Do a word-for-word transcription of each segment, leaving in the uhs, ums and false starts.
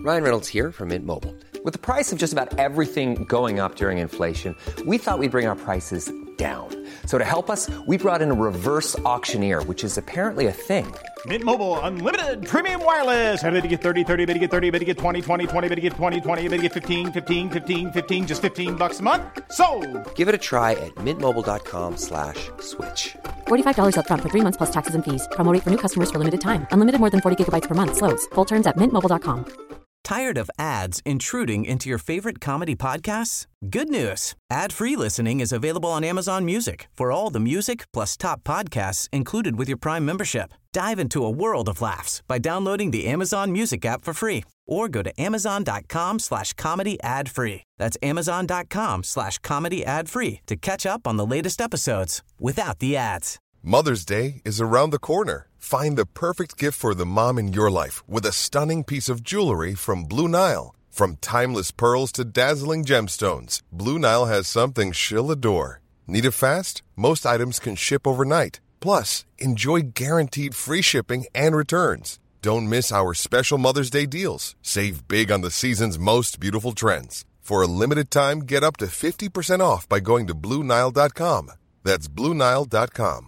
Ryan Reynolds here from Mint Mobile. With the price of just about everything going up during inflation, we thought we'd bring our prices down. So to help us, we brought in a reverse auctioneer, which is apparently a thing. Mint Mobile Unlimited Premium Wireless. How to get thirty, thirty, how to get thirty, how to get twenty, twenty, twenty, how to get twenty, twenty, how to get fifteen, fifteen, fifteen, fifteen, just fifteen bucks a month? Sold! Give it a try at mintmobile.com slash switch. forty-five dollars up front for three months plus taxes and fees. Promo rate for new customers for limited time. Unlimited more than forty gigabytes per month. Slows full terms at mint mobile dot com. Tired of ads intruding into your favorite comedy podcasts? Good news. Ad-free listening is available on Amazon Music for all the music plus top podcasts included with your Prime membership. Dive into a world of laughs by downloading the Amazon Music app for free or go to amazon.com slash comedy ad free. That's amazon.com slash comedy ad free to catch up on the latest episodes without the ads. Mother's Day is around the corner. Find the perfect gift for the mom in your life with a stunning piece of jewelry from Blue Nile. From timeless pearls to dazzling gemstones, Blue Nile has something she'll adore. Need it fast? Most items can ship overnight. Plus, enjoy guaranteed free shipping and returns. Don't miss our special Mother's Day deals. Save big on the season's most beautiful trends. For a limited time, get up to fifty percent off by going to blue nile dot com. That's blue nile dot com.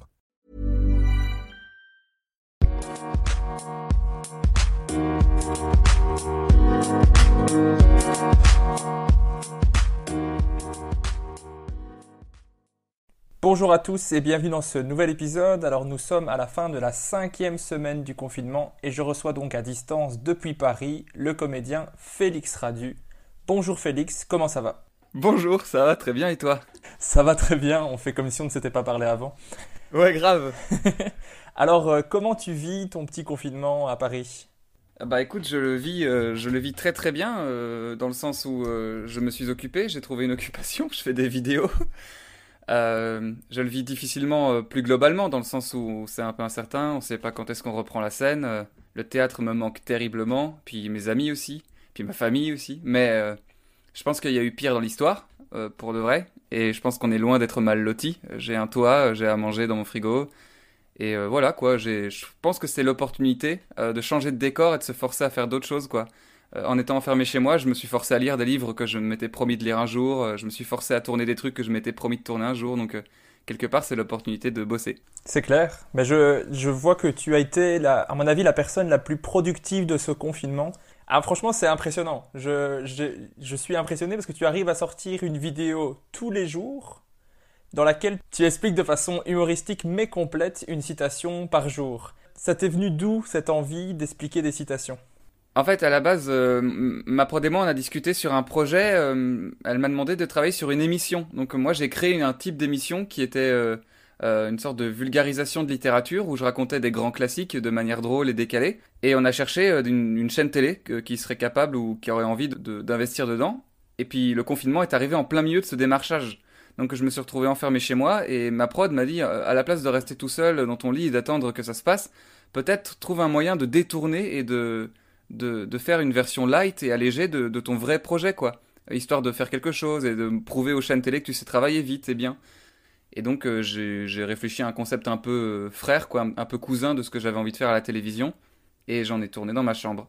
Bonjour à tous et bienvenue dans ce nouvel épisode. Alors nous sommes à la fin de la cinquième semaine du confinement et je reçois donc à distance depuis Paris le comédien Félix Radu. Bonjour Félix, comment ça va ? Bonjour, ça va très bien et toi ? Ça va très bien, on fait comme si on ne s'était pas parlé avant. Ouais, grave. Alors euh, comment tu vis ton petit confinement à Paris ? Bah écoute, je le vis, euh, je le vis très très bien euh, dans le sens où euh, je me suis occupé, j'ai trouvé une occupation, je fais des vidéos. Euh, je le vis difficilement euh, plus globalement dans le sens où c'est un peu incertain, on sait pas quand est-ce qu'on reprend la scène, euh, le théâtre me manque terriblement, puis mes amis aussi, puis ma famille aussi, mais euh, je pense qu'il y a eu pire dans l'histoire, euh, pour de vrai, et je pense qu'on est loin d'être mal lotis. J'ai un toit, j'ai à manger dans mon frigo, et euh, voilà quoi, j'ai, je pense que c'est l'opportunité euh, de changer de décor et de se forcer à faire d'autres choses quoi. Euh, en étant enfermé chez moi, je me suis forcé à lire des livres que je m'étais promis de lire un jour, euh, je me suis forcé à tourner des trucs que je m'étais promis de tourner un jour, donc euh, quelque part c'est l'opportunité de bosser. C'est clair, mais je, je vois que tu as été, la, à mon avis, la personne la plus productive de ce confinement. Ah, franchement, c'est impressionnant. Je, je, je suis impressionné parce que tu arrives à sortir une vidéo tous les jours dans laquelle tu expliques de façon humoristique mais complète une citation par jour. Ça t'est venu d'où cette envie d'expliquer des citations ? En fait, à la base, euh, ma prod et moi, on a discuté sur un projet. Euh, elle m'a demandé de travailler sur une émission. Donc moi, j'ai créé un type d'émission qui était euh, euh, une sorte de vulgarisation de littérature où je racontais des grands classiques de manière drôle et décalée. Et on a cherché euh, une, une chaîne télé que, qui serait capable ou qui aurait envie de, de, d'investir dedans. Et puis le confinement est arrivé en plein milieu de ce démarchage. Donc je me suis retrouvé enfermé chez moi et ma prod m'a dit, euh, à la place de rester tout seul dans ton lit et d'attendre que ça se passe, peut-être trouve un moyen de détourner et de... De, de faire une version light et allégée de, de ton vrai projet, quoi. Histoire de faire quelque chose et de prouver aux chaînes télé que tu sais travailler vite et bien. Et donc, euh, j'ai, j'ai réfléchi à un concept un peu euh, frère, quoi, un, un peu cousin de ce que j'avais envie de faire à la télévision. Et j'en ai tourné dans ma chambre.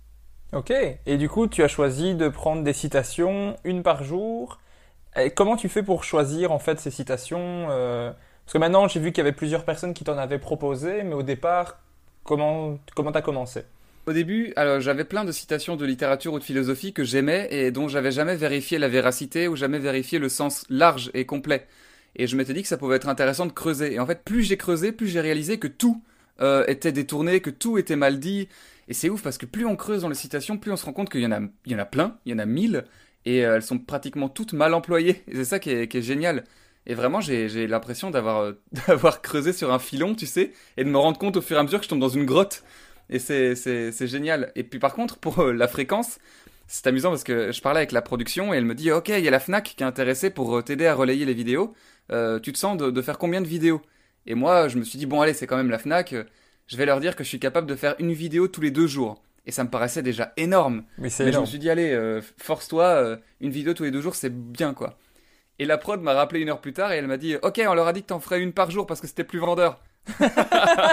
Ok, et du coup, tu as choisi de prendre des citations, une par jour. Et comment tu fais pour choisir, en fait, ces citations euh... Parce que maintenant, j'ai vu qu'il y avait plusieurs personnes qui t'en avaient proposé, mais au départ, comment, comment t'as commencé ? Au début, alors, j'avais plein de citations de littérature ou de philosophie que j'aimais et dont j'avais jamais vérifié la véracité ou jamais vérifié le sens large et complet. Et je m'étais dit que ça pouvait être intéressant de creuser. Et en fait, plus j'ai creusé, plus j'ai réalisé que tout euh, était détourné, que tout était mal dit. Et c'est ouf parce que plus on creuse dans les citations, plus on se rend compte qu'il y en a, il y en a plein, il y en a mille, et euh, elles sont pratiquement toutes mal employées. Et c'est ça qui est, qui est génial. Et vraiment, j'ai, j'ai l'impression d'avoir, euh, d'avoir creusé sur un filon, tu sais, et de me rendre compte au fur et à mesure que je tombe dans une grotte. Et c'est, c'est, c'est génial. Et puis par contre, pour euh, la fréquence, c'est amusant parce que je parlais avec la production et elle me dit « Ok, il y a la Fnac qui est intéressée pour euh, t'aider à relayer les vidéos. Euh, tu te sens de, de faire combien de vidéos ?» Et moi, je me suis dit « Bon, allez, c'est quand même la Fnac. Euh, je vais leur dire que je suis capable de faire une vidéo tous les deux jours. » Et ça me paraissait déjà énorme. Mais, c'est Mais énorme. je me suis dit « Allez, euh, force-toi, euh, une vidéo tous les deux jours, c'est bien, quoi. » Et la prod m'a rappelé une heure plus tard et elle m'a dit « Ok, on leur a dit que t'en ferais une par jour parce que c'était plus vendeur. »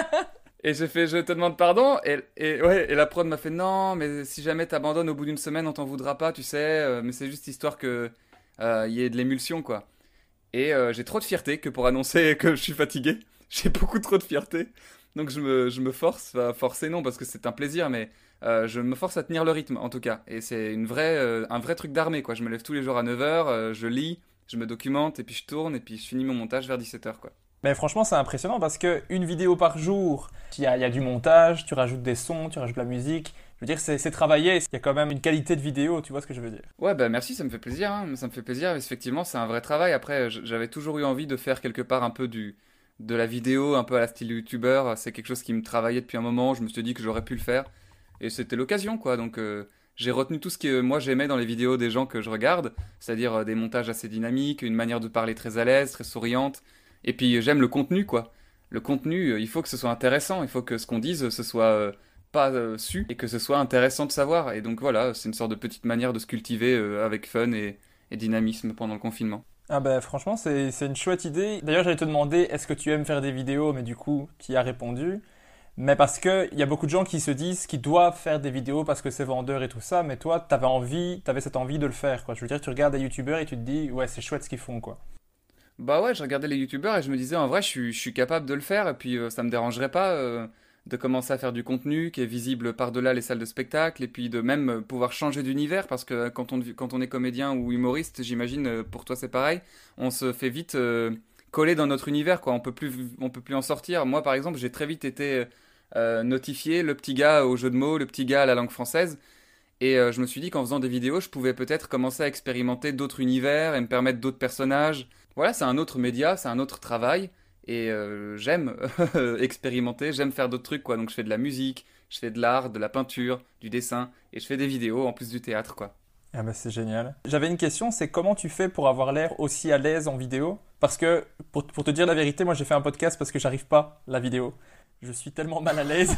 Et j'ai fait, je te demande pardon. Et, et, ouais, et la prod m'a fait, non, mais si jamais t'abandonnes au bout d'une semaine, on t'en voudra pas, tu sais. euh, mais c'est juste histoire que euh, y ait de l'émulsion, quoi. Et euh, j'ai trop de fierté que pour annoncer que je suis fatigué. J'ai beaucoup trop de fierté. Donc je me, je me force, enfin forcer non, parce que c'est un plaisir, mais euh, je me force à tenir le rythme, en tout cas. Et c'est une vraie, euh, un vrai truc d'armée, quoi. Je me lève tous les jours à neuf heures, euh, je lis, je me documente, et puis je tourne, et puis je finis mon montage vers dix-sept heures, quoi. Mais franchement, c'est impressionnant parce que une vidéo par jour, il y a, il y a du montage, tu rajoutes des sons, tu rajoutes de la musique. Je veux dire, c'est, c'est travaillé, il y a quand même une qualité de vidéo, tu vois ce que je veux dire. Ouais, bah merci, ça me fait plaisir, hein. Ça me fait plaisir. Effectivement, c'est un vrai travail. Après, j- j'avais toujours eu envie de faire quelque part un peu du, de la vidéo, un peu à la style youtubeur. C'est quelque chose qui me travaillait depuis un moment. Je me suis dit que j'aurais pu le faire. Et c'était l'occasion, quoi. Donc, euh, j'ai retenu tout ce que moi j'aimais dans les vidéos des gens que je regarde, c'est-à-dire euh, des montages assez dynamiques, une manière de parler très à l'aise, très souriante. Et puis, euh, j'aime le contenu, quoi. Le contenu, euh, il faut que ce soit intéressant. Il faut que ce qu'on dise, ce soit euh, pas euh, su et que ce soit intéressant de savoir. Et donc voilà, c'est une sorte de petite manière de se cultiver euh, avec fun et, et dynamisme pendant le confinement. Ah ben franchement, c'est, c'est une chouette idée. D'ailleurs, j'allais te demander, est-ce que tu aimes faire des vidéos? Mais du coup, tu y as répondu. Mais parce qu'il y a beaucoup de gens qui se disent qu'ils doivent faire des vidéos parce que c'est vendeur et tout ça, mais toi, t'avais envie, t'avais cette envie de le faire, quoi. Je veux dire, tu regardes des youtubeurs et tu te dis, ouais, c'est chouette ce qu'ils font, quoi. Bah ouais, je regardais les youtubeurs et je me disais en vrai, je suis, je suis capable de le faire et puis euh, ça me dérangerait pas euh, de commencer à faire du contenu qui est visible par-delà les salles de spectacle et puis de même euh, pouvoir changer d'univers parce que quand on, quand on est comédien ou humoriste, j'imagine euh, pour toi c'est pareil, on se fait vite euh, coller dans notre univers, quoi. On peut plus, on peut plus en sortir. Moi par exemple, j'ai très vite été euh, notifié le petit gars au jeu de mots, le petit gars à la langue française. Et euh, je me suis dit qu'en faisant des vidéos, je pouvais peut-être commencer à expérimenter d'autres univers et me permettre d'autres personnages. Voilà, c'est un autre média, c'est un autre travail. Et euh, j'aime expérimenter, j'aime faire d'autres trucs, quoi. Donc je fais de la musique, je fais de l'art, de la peinture, du dessin, et je fais des vidéos en plus du théâtre, quoi. Ah bah c'est génial. J'avais une question, c'est comment tu fais pour avoir l'air aussi à l'aise en vidéo? Parce que, pour, pour te dire la vérité, moi j'ai fait un podcast parce que j'arrive pas la vidéo. Je suis tellement mal à l'aise.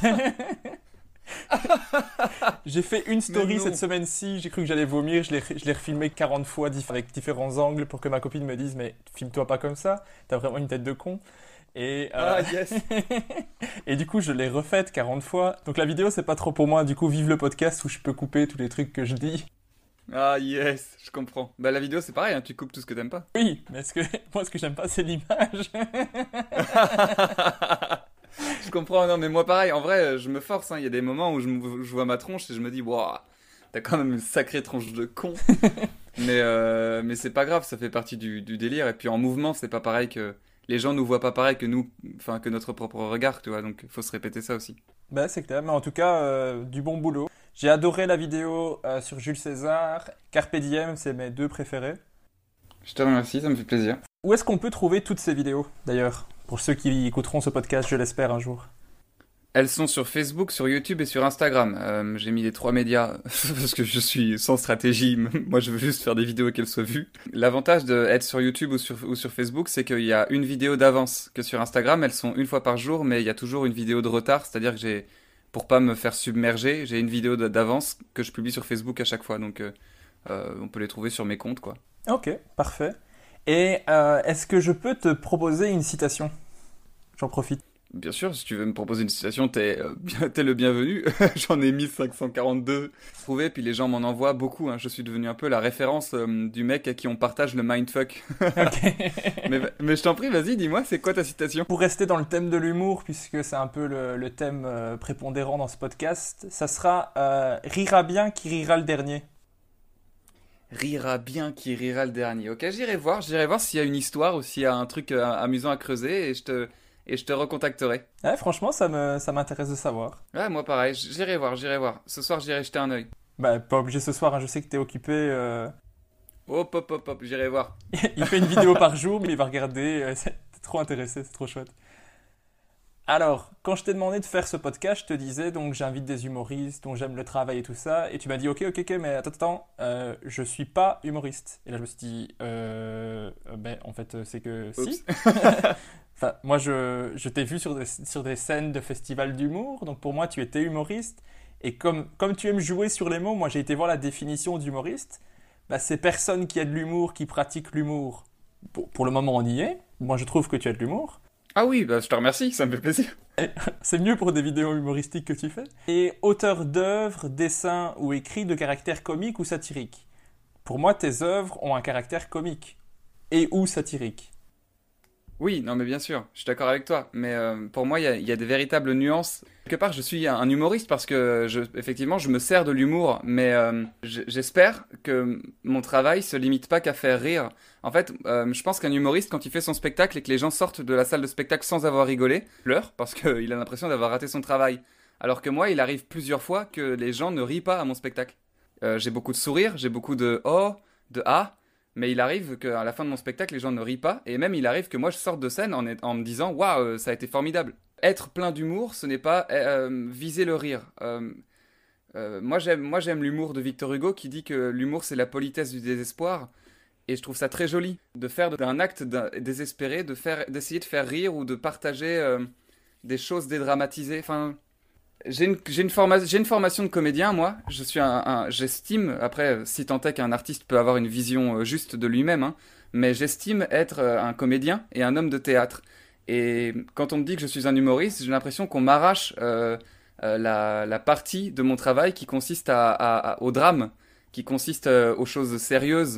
J'ai fait une story cette semaine-ci, j'ai cru que j'allais vomir, je l'ai, je l'ai refilmé quarante fois diff- avec différents angles pour que ma copine me dise mais filme-toi pas comme ça, t'as vraiment une tête de con. Et, euh, Ah yes. et du coup je l'ai refaite quarante fois, donc la vidéo c'est pas trop pour moi, du coup vive le podcast où je peux couper tous les trucs que je dis. Ah yes, je comprends. Bah la vidéo c'est pareil, hein, tu coupes tout ce que t'aimes pas. Oui, mais ce que, moi ce que j'aime pas c'est l'image. Je comprends, non mais moi pareil, en vrai je me force, hein. Il y a des moments où je, me- je vois ma tronche et je me dis, waouh, t'as quand même une sacrée tronche de con. mais, euh, mais c'est pas grave, ça fait partie du, du délire. Et puis en mouvement, c'est pas pareil que... Les gens nous voient pas pareil que nous, enfin que notre propre regard, tu vois, donc faut se répéter ça aussi. Bah c'est clair, mais en tout cas euh, du bon boulot. J'ai adoré la vidéo euh, sur Jules César, Carpe Diem, c'est mes deux préférés. Je te remercie, ça me fait plaisir. Où est-ce qu'on peut trouver toutes ces vidéos, d'ailleurs? Pour ceux qui écouteront ce podcast, je l'espère un jour. Elles sont sur Facebook, sur YouTube et sur Instagram. Euh, j'ai mis les trois médias parce que je suis sans stratégie. Moi, je veux juste faire des vidéos et qu'elles soient vues. L'avantage d'être sur YouTube ou sur, ou sur Facebook, c'est qu'il y a une vidéo d'avance. Que sur Instagram, elles sont une fois par jour, mais il y a toujours une vidéo de retard. C'est-à-dire que j'ai, pour pas me faire submerger, j'ai une vidéo d'avance que je publie sur Facebook à chaque fois. Donc, euh, euh, on peut les trouver sur mes comptes, quoi. Ok, parfait. Et euh, est-ce que je peux te proposer une citation? J'en profite. Bien sûr, si tu veux me proposer une citation, t'es, euh, bien- t'es le bienvenu. J'en ai mis cinq cent quarante-deux trouvées, puis les gens m'en envoient beaucoup, hein. Je suis devenu un peu la référence euh, du mec à qui on partage le mindfuck. Ok. mais, mais je t'en prie, vas-y, dis-moi, c'est quoi ta citation? Pour rester dans le thème de l'humour, puisque c'est un peu le, le thème euh, prépondérant dans ce podcast, ça sera euh, rira bien qui rira le dernier. Rira bien qui rira le dernier. Ok, j'irai voir, j'irai voir s'il y a une histoire ou s'il y a un truc euh, amusant à creuser et je te, et je te recontacterai. Ouais, franchement, ça me, ça m'intéresse de savoir. Ouais, moi pareil, j'irai voir, j'irai voir. Ce soir, j'irai jeter un œil. Bah, pas obligé ce soir, hein, je sais que t'es occupé. euh, Hop, hop, hop, hop, j'irai voir. Il fait une vidéo par jour, mais il va regarder. euh, c'est- T'es trop intéressé, c'est trop chouette. Alors, quand je t'ai demandé de faire ce podcast, je te disais, donc j'invite des humoristes dont j'aime le travail et tout ça, et tu m'as dit, ok, ok, ok, mais attends, attends, euh, je suis pas humoriste. Et là, je me suis dit, euh, euh, ben, en fait, euh, c'est que si. Enfin, moi, je, je t'ai vu sur des, sur des scènes de festivals d'humour, donc pour moi, tu étais humoriste. Et comme, comme tu aimes jouer sur les mots, moi, j'ai été voir la définition d'humoriste. Bah, c'est personne qui a de l'humour, qui pratique l'humour. Pour, pour le moment, on y est. Moi, je trouve que tu as de l'humour. Ah oui, bah je te remercie, ça me fait plaisir. C'est mieux pour des vidéos humoristiques que tu fais. Et auteur d'œuvres, dessins ou écrits de caractère comique ou satirique. Pour moi, tes œuvres ont un caractère comique et ou satirique. Oui, non mais bien sûr, je suis d'accord avec toi. Mais euh, pour moi, il y a, y a des véritables nuances. Quelque part, je suis un, un humoriste parce que, je, effectivement, je me sers de l'humour. Mais euh, j'espère que mon travail se limite pas qu'à faire rire. En fait, euh, je pense qu'un humoriste, quand il fait son spectacle et que les gens sortent de la salle de spectacle sans avoir rigolé, pleure parce qu'il a l'impression d'avoir raté son travail. Alors que moi, il arrive plusieurs fois que les gens ne rient pas à mon spectacle. Euh, j'ai beaucoup de sourires, j'ai beaucoup de « oh », de « ah ». Mais il arrive qu'à la fin de mon spectacle, les gens ne rient pas. Et même, il arrive que moi, je sorte de scène en, en me disant « Waouh, ça a été formidable ». Être plein d'humour, ce n'est pas euh, viser le rire. Euh, euh, moi, j'aime, moi, j'aime l'humour de Victor Hugo qui dit que l'humour, c'est la politesse du désespoir. Et je trouve ça très joli de faire d'un acte d'un, désespéré, de faire, d'essayer de faire rire ou de partager euh, des choses dédramatisées. Enfin... J'ai une, j'ai, une forma- j'ai une formation de comédien, moi. Je suis un, un, j'estime, après, si tant est qu'un artiste peut avoir une vision euh, juste de lui-même, hein, mais j'estime être euh, un comédien et un homme de théâtre. Et quand on me dit que je suis un humoriste, j'ai l'impression qu'on m'arrache euh, euh, la, la partie de mon travail qui consiste à, à, à, au drame, qui consiste euh, aux choses sérieuses.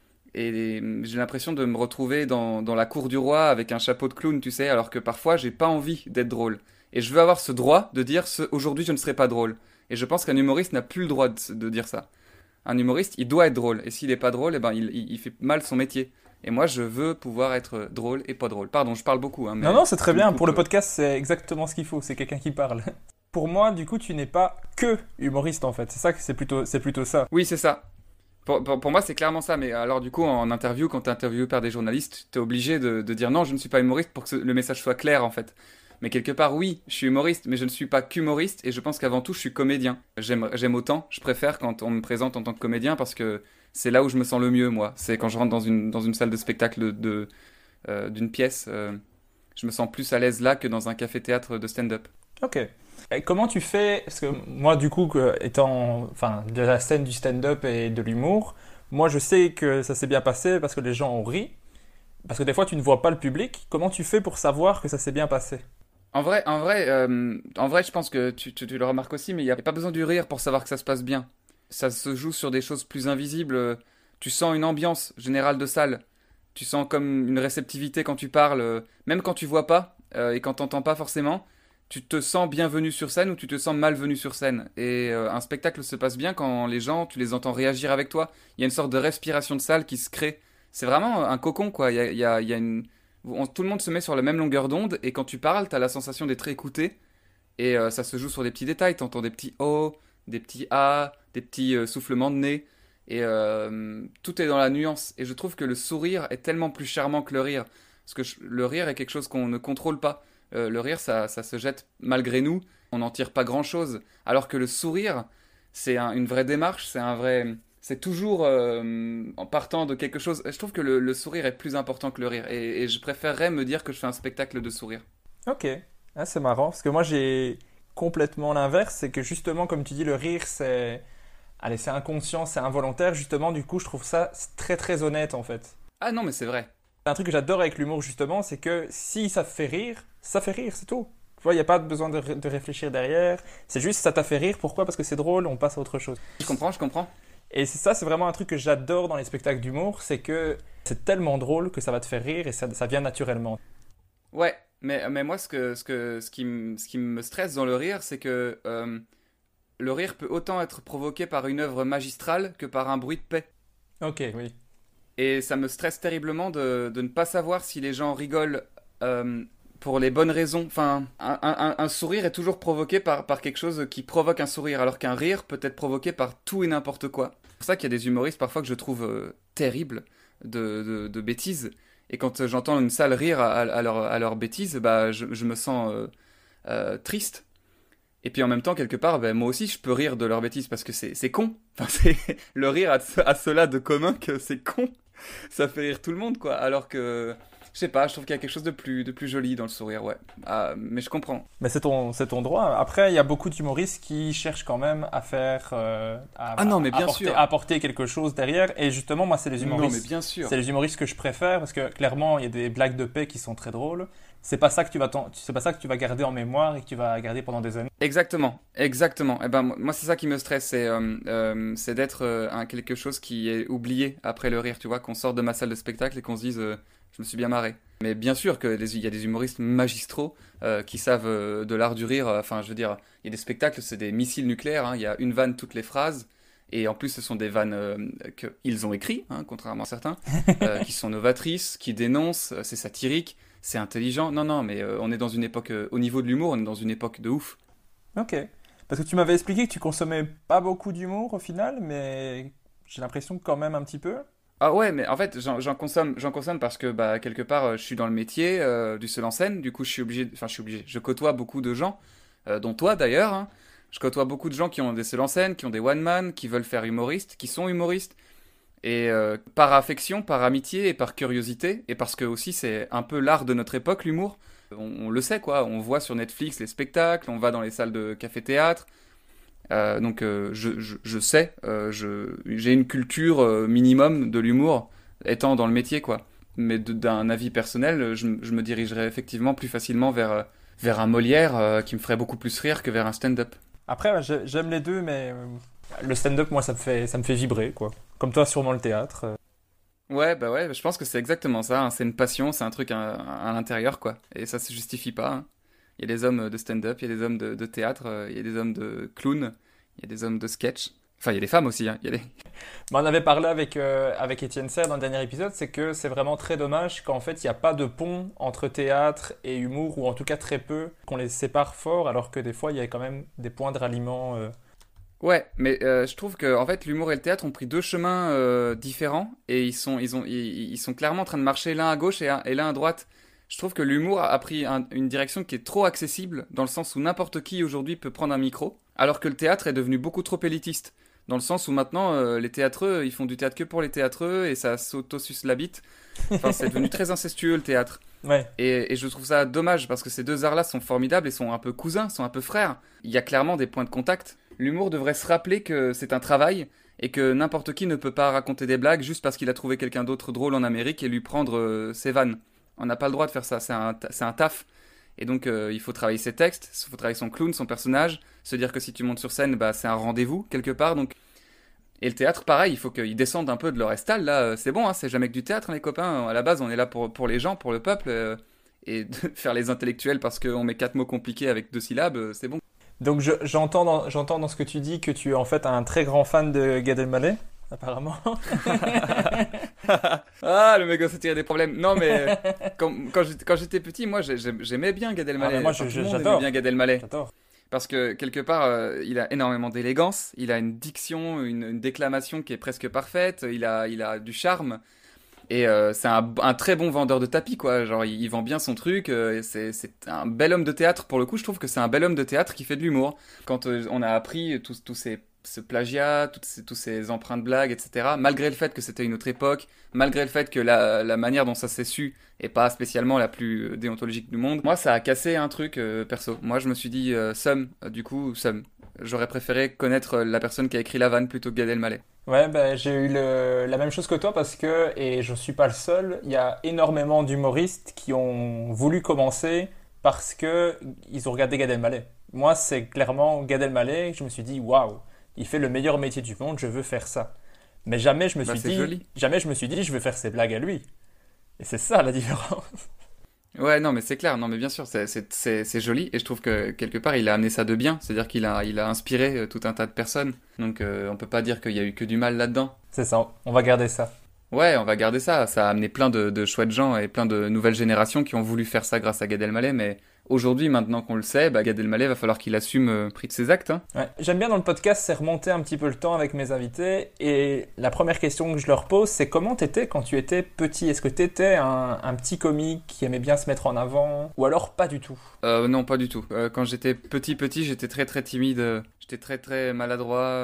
Et j'ai l'impression de me retrouver dans, dans la cour du roi avec un chapeau de clown, tu sais, alors que parfois, j'ai pas envie d'être drôle. Et je veux avoir ce droit de dire ce, aujourd'hui je ne serai pas drôle. Et je pense qu'un humoriste n'a plus le droit de, de dire ça. Un humoriste, il doit être drôle. Et s'il n'est pas drôle, eh ben, il, il, il fait mal son métier. Et moi, je veux pouvoir être drôle et pas drôle. Pardon, je parle beaucoup. Hein, mais non, non, c'est très bien. Coup, Pour le euh... podcast, c'est exactement ce qu'il faut. C'est quelqu'un qui parle. Pour moi, du coup, tu n'es pas que humoriste, en fait. C'est ça, c'est plutôt, c'est plutôt ça. Oui, c'est ça. Pour, pour, pour moi, c'est clairement ça. Mais alors, du coup, en interview, quand tu es interviewé par des journalistes, tu es obligé de, de dire non, je ne suis pas humoriste pour que ce, le message soit clair, en fait. Mais quelque part, oui, je suis humoriste, mais je ne suis pas qu'humoriste, et je pense qu'avant tout, je suis comédien. J'aime, j'aime autant, je préfère quand on me présente en tant que comédien, parce que c'est là où je me sens le mieux, moi. C'est quand je rentre dans une, dans une salle de spectacle de, de, euh, d'une pièce, euh, je me sens plus à l'aise là que dans un café-théâtre de stand-up. Ok. Et comment tu fais, parce que moi, du coup, étant enfin, de la scène du stand-up et de l'humour, moi, je sais que ça s'est bien passé parce que les gens ont ri, parce que des fois, tu ne vois pas le public. Comment tu fais pour savoir que ça s'est bien passé ? En vrai, en vrai, euh, en vrai, je pense que tu, tu, tu le remarques aussi, mais il n'y a pas besoin du rire pour savoir que ça se passe bien. Ça se joue sur des choses plus invisibles. Tu sens une ambiance générale de salle. Tu sens comme une réceptivité quand tu parles, même quand tu vois pas euh, et quand t'entends pas forcément. Tu te sens bienvenu sur scène ou tu te sens malvenu sur scène. Et euh, un spectacle se passe bien quand les gens, tu les entends réagir avec toi. Il y a une sorte de respiration de salle qui se crée. C'est vraiment un cocon, quoi. Il y a, il y a, il y a une... On, tout le monde se met sur la même longueur d'onde et quand tu parles, t'as la sensation d'être écouté et euh, ça se joue sur des petits détails. T'entends des petits oh, des petits ah, des petits euh, soufflements de nez et euh, tout est dans la nuance. Et je trouve que le sourire est tellement plus charmant que le rire parce que je, le rire est quelque chose qu'on ne contrôle pas. Euh, le rire, ça, ça se jette malgré nous. On n'en tire pas grand-chose. Alors que le sourire, c'est un, une vraie démarche, c'est un vrai... C'est toujours euh, en partant de quelque chose. Je trouve que le, le sourire est plus important que le rire. Et, et je préférerais me dire que je fais un spectacle de sourire. Ok, ah, c'est marrant. Parce que moi, j'ai complètement l'inverse. C'est que justement, comme tu dis, le rire, c'est... Allez, c'est inconscient, c'est involontaire. Justement, du coup, je trouve ça très, très honnête, en fait. Ah non, mais c'est vrai. Un truc que j'adore avec l'humour, justement, c'est que si ça te fait rire, ça fait rire, c'est tout. Tu vois, il n'y a pas besoin de, de réfléchir derrière. C'est juste, ça t'a fait rire. Pourquoi ? Parce que c'est drôle, on passe à autre chose. Je comprends, je comprends. Et c'est ça, c'est vraiment un truc que j'adore dans les spectacles d'humour, c'est que c'est tellement drôle que ça va te faire rire et ça, ça vient naturellement. Ouais, mais, mais moi, ce, que, ce, que, ce, qui me, ce qui me stresse dans le rire, c'est que euh, le rire peut autant être provoqué par une œuvre magistrale que par un bruit de paix. Ok, oui. Et ça me stresse terriblement de, de ne pas savoir si les gens rigolent euh, pour les bonnes raisons. Enfin, un, un, un sourire est toujours provoqué par, par quelque chose qui provoque un sourire, alors qu'un rire peut être provoqué par tout et n'importe quoi. C'est pour ça qu'il y a des humoristes parfois que je trouve euh, terribles de, de, de bêtises. Et quand euh, j'entends une salle rire à, à, leur, à leur bêtise, bah, je, je me sens euh, euh, triste. Et puis en même temps, quelque part, bah, moi aussi, je peux rire de leur bêtise parce que c'est, c'est con. Enfin, c'est, le rire a, a cela de commun que c'est con. Ça fait rire tout le monde, quoi. Alors que... Je sais pas, je trouve qu'il y a quelque chose de plus, de plus joli dans le sourire, ouais. Ah, mais je comprends. Mais c'est ton, c'est ton droit. Après, il y a beaucoup d'humoristes qui cherchent quand même à faire... Euh, à, ah non, mais bien apporter, sûr. À apporter quelque chose derrière. Et justement, moi, c'est les humoristes... Non, mais bien sûr. C'est les humoristes que je préfère parce que clairement, il y a des blagues de paix qui sont très drôles. c'est pas ça que tu vas t'en- c'est pas ça que tu vas garder en mémoire et que tu vas garder pendant des années. Exactement, exactement. Eh ben, moi, c'est ça qui me stresse, c'est, euh, euh, c'est d'être euh, un quelque chose qui est oublié après le rire, tu vois, qu'on sort de ma salle de spectacle et qu'on se dise, euh, je me suis bien marré. Mais bien sûr que les- il y a des humoristes magistraux euh, qui savent euh, de l'art du rire. euh, Enfin, je veux dire, il y a des spectacles, c'est des missiles nucléaires. hein, Il y a une vanne toutes les phrases. Et en plus, ce sont des vannes euh, qu'ils ont écrites, hein, contrairement à certains, euh, qui sont novatrices, qui dénoncent, euh, c'est satirique, c'est intelligent. Non, non, mais euh, on est dans une époque, euh, au niveau de l'humour, on est dans une époque de ouf. Ok. Parce que tu m'avais expliqué que tu consommais pas beaucoup d'humour au final, mais j'ai l'impression que quand même un petit peu. Ah ouais, mais en fait, j'en j'en consomme, j'en consomme parce que bah, quelque part, euh, je suis dans le métier euh, du seul en scène. Du coup, je suis obligé, enfin, je suis obligé. Je côtoie beaucoup de gens, euh, dont toi d'ailleurs. hein. Je côtoie beaucoup de gens qui ont des seuls en scène, qui ont des one man, qui veulent faire humoriste, qui sont humoristes. Et euh, par affection, par amitié et par curiosité, et parce que aussi c'est un peu l'art de notre époque, l'humour. On, on le sait quoi, on voit sur Netflix les spectacles, on va dans les salles de café-théâtre. Euh, donc euh, je, je, je sais, euh, je, j'ai une culture euh, minimum de l'humour étant dans le métier quoi. Mais de- d'un avis personnel, je, m- je me dirigerais effectivement plus facilement vers, euh, vers un Molière euh, qui me ferait beaucoup plus rire que vers un stand-up. Après, ouais, j'ai- j'aime les deux, mais euh, le stand-up, moi, ça me fait, ça me fait vibrer, quoi. Comme toi, sûrement le théâtre. euh. Ouais, bah ouais, je pense que c'est exactement ça. hein. C'est une passion, c'est un truc à, à l'intérieur, quoi. Et ça se justifie pas. hein. Il y a des hommes de stand-up, il y a des hommes de, de théâtre, euh, il y a des hommes de clown, il y a des hommes de sketch. Enfin, il y a des femmes aussi. hein. Il y a des... Mais on avait parlé avec, euh, avec Étienne Serre dans le dernier épisode, c'est que c'est vraiment très dommage qu'en fait, il n'y a pas de pont entre théâtre et humour, ou en tout cas très peu, qu'on les sépare fort, alors que des fois, il y a quand même des points de ralliement. euh. Ouais, mais euh, je trouve que en fait, l'humour et le théâtre ont pris deux chemins euh, différents et ils sont, ils, ont, ils, ils sont clairement en train de marcher l'un à gauche et, un- et l'un à droite. Je trouve que l'humour a pris un- une direction qui est trop accessible, dans le sens où n'importe qui aujourd'hui peut prendre un micro, alors que le théâtre est devenu beaucoup trop élitiste. Dans le sens où maintenant, euh, les théâtreux, ils font du théâtre que pour les théâtreux et ça s'auto-suce la bite. Enfin, c'est devenu très incestueux le théâtre. Ouais. Et, et je trouve ça dommage parce que ces deux arts-là sont formidables et sont un peu cousins, sont un peu frères. Il y a clairement des points de contact. L'humour devrait se rappeler que c'est un travail et que n'importe qui ne peut pas raconter des blagues juste parce qu'il a trouvé quelqu'un d'autre drôle en Amérique et lui prendre euh, ses vannes. On n'a pas le droit de faire ça, c'est un, ta- c'est un taf. Et donc euh, il faut travailler ses textes, il faut travailler son clown, son personnage, se dire que si tu montes sur scène, bah, c'est un rendez-vous quelque part. Donc... Et le théâtre, pareil, il faut qu'ils descendent un peu de leur estal. Là, euh, c'est bon, hein, c'est jamais que du théâtre, hein, les copains. À la base, on est là pour, pour les gens, pour le peuple. euh, et de faire les intellectuels parce qu'on met quatre mots compliqués avec deux syllabes, euh, c'est bon. Donc je- j'entends dans, j'entends dans ce que tu dis que tu es en fait un très grand fan de Gad Elmaleh, apparemment. Ah, le mec va se tirer des problèmes. Non, mais euh, quand, quand j'étais, quand j'étais petit, moi, j'ai- j'ai- j'aimais bien Gad Elmaleh. Ah, mais moi, Enfin, je- tout le monde j'adore. aimait bien Gad Elmaleh. J'adore. Parce que quelque part, euh, il a énormément d'élégance, il a une diction, une, une déclamation qui est presque parfaite, il a, il a du charme. Et euh, c'est un, un très bon vendeur de tapis, quoi. Genre, il, il vend bien son truc. euh, et c'est, c'est un bel homme de théâtre. Pour le coup, je trouve que c'est un bel homme de théâtre qui fait de l'humour. Quand euh, on a appris tous tous ces ce plagiat, toutes ces, tous ces empreintes blagues, et cetera. Malgré le fait que c'était une autre époque, malgré le fait que la, la manière dont ça s'est su est pas spécialement la plus euh, déontologique du monde, moi, ça a cassé un truc euh, perso. Moi, je me suis dit, euh, Somme, euh, du coup, Somme. J'aurais préféré connaître euh, la personne qui a écrit la vanne plutôt que Gad Elmaleh. Ouais, ben, j'ai eu le- la même chose que toi parce que, et je suis pas le seul, il y a énormément d'humoristes qui ont voulu commencer parce que ils ont regardé Gad Elmaleh. Moi, c'est clairement Gad Elmaleh, je me suis dit, waouh, il fait le meilleur métier du monde, je veux faire ça. Mais jamais je me Bah, suis c'est dit, joli. jamais je me suis dit, je veux faire ses blagues à lui. Et c'est ça la différence. Ouais, non, mais c'est clair, non, mais bien sûr, c'est, c'est, c'est, c'est joli, et je trouve que quelque part, il a amené ça de bien, c'est-à-dire qu'il a, il a inspiré euh, tout un tas de personnes, donc euh, on peut pas dire qu'il y a eu que du mal là-dedans. C'est ça, on va garder ça. Ouais, on va garder ça, ça a amené plein de, de chouettes gens et plein de nouvelles générations qui ont voulu faire ça grâce à Gad Elmaleh, mais aujourd'hui, maintenant qu'on le sait, bah, Gad Elmaleh va falloir qu'il assume euh, pris de ses actes, hein. Ouais. J'aime bien dans le podcast, c'est remonter un petit peu le temps avec mes invités. Et la première question que je leur pose, c'est comment t'étais quand tu étais petit? Est-ce que t'étais un, un petit comique qui aimait bien se mettre en avant? Ou alors pas du tout? Euh, non, pas du tout. Euh, quand j'étais petit, petit, j'étais très très timide, euh, j'étais très très maladroit.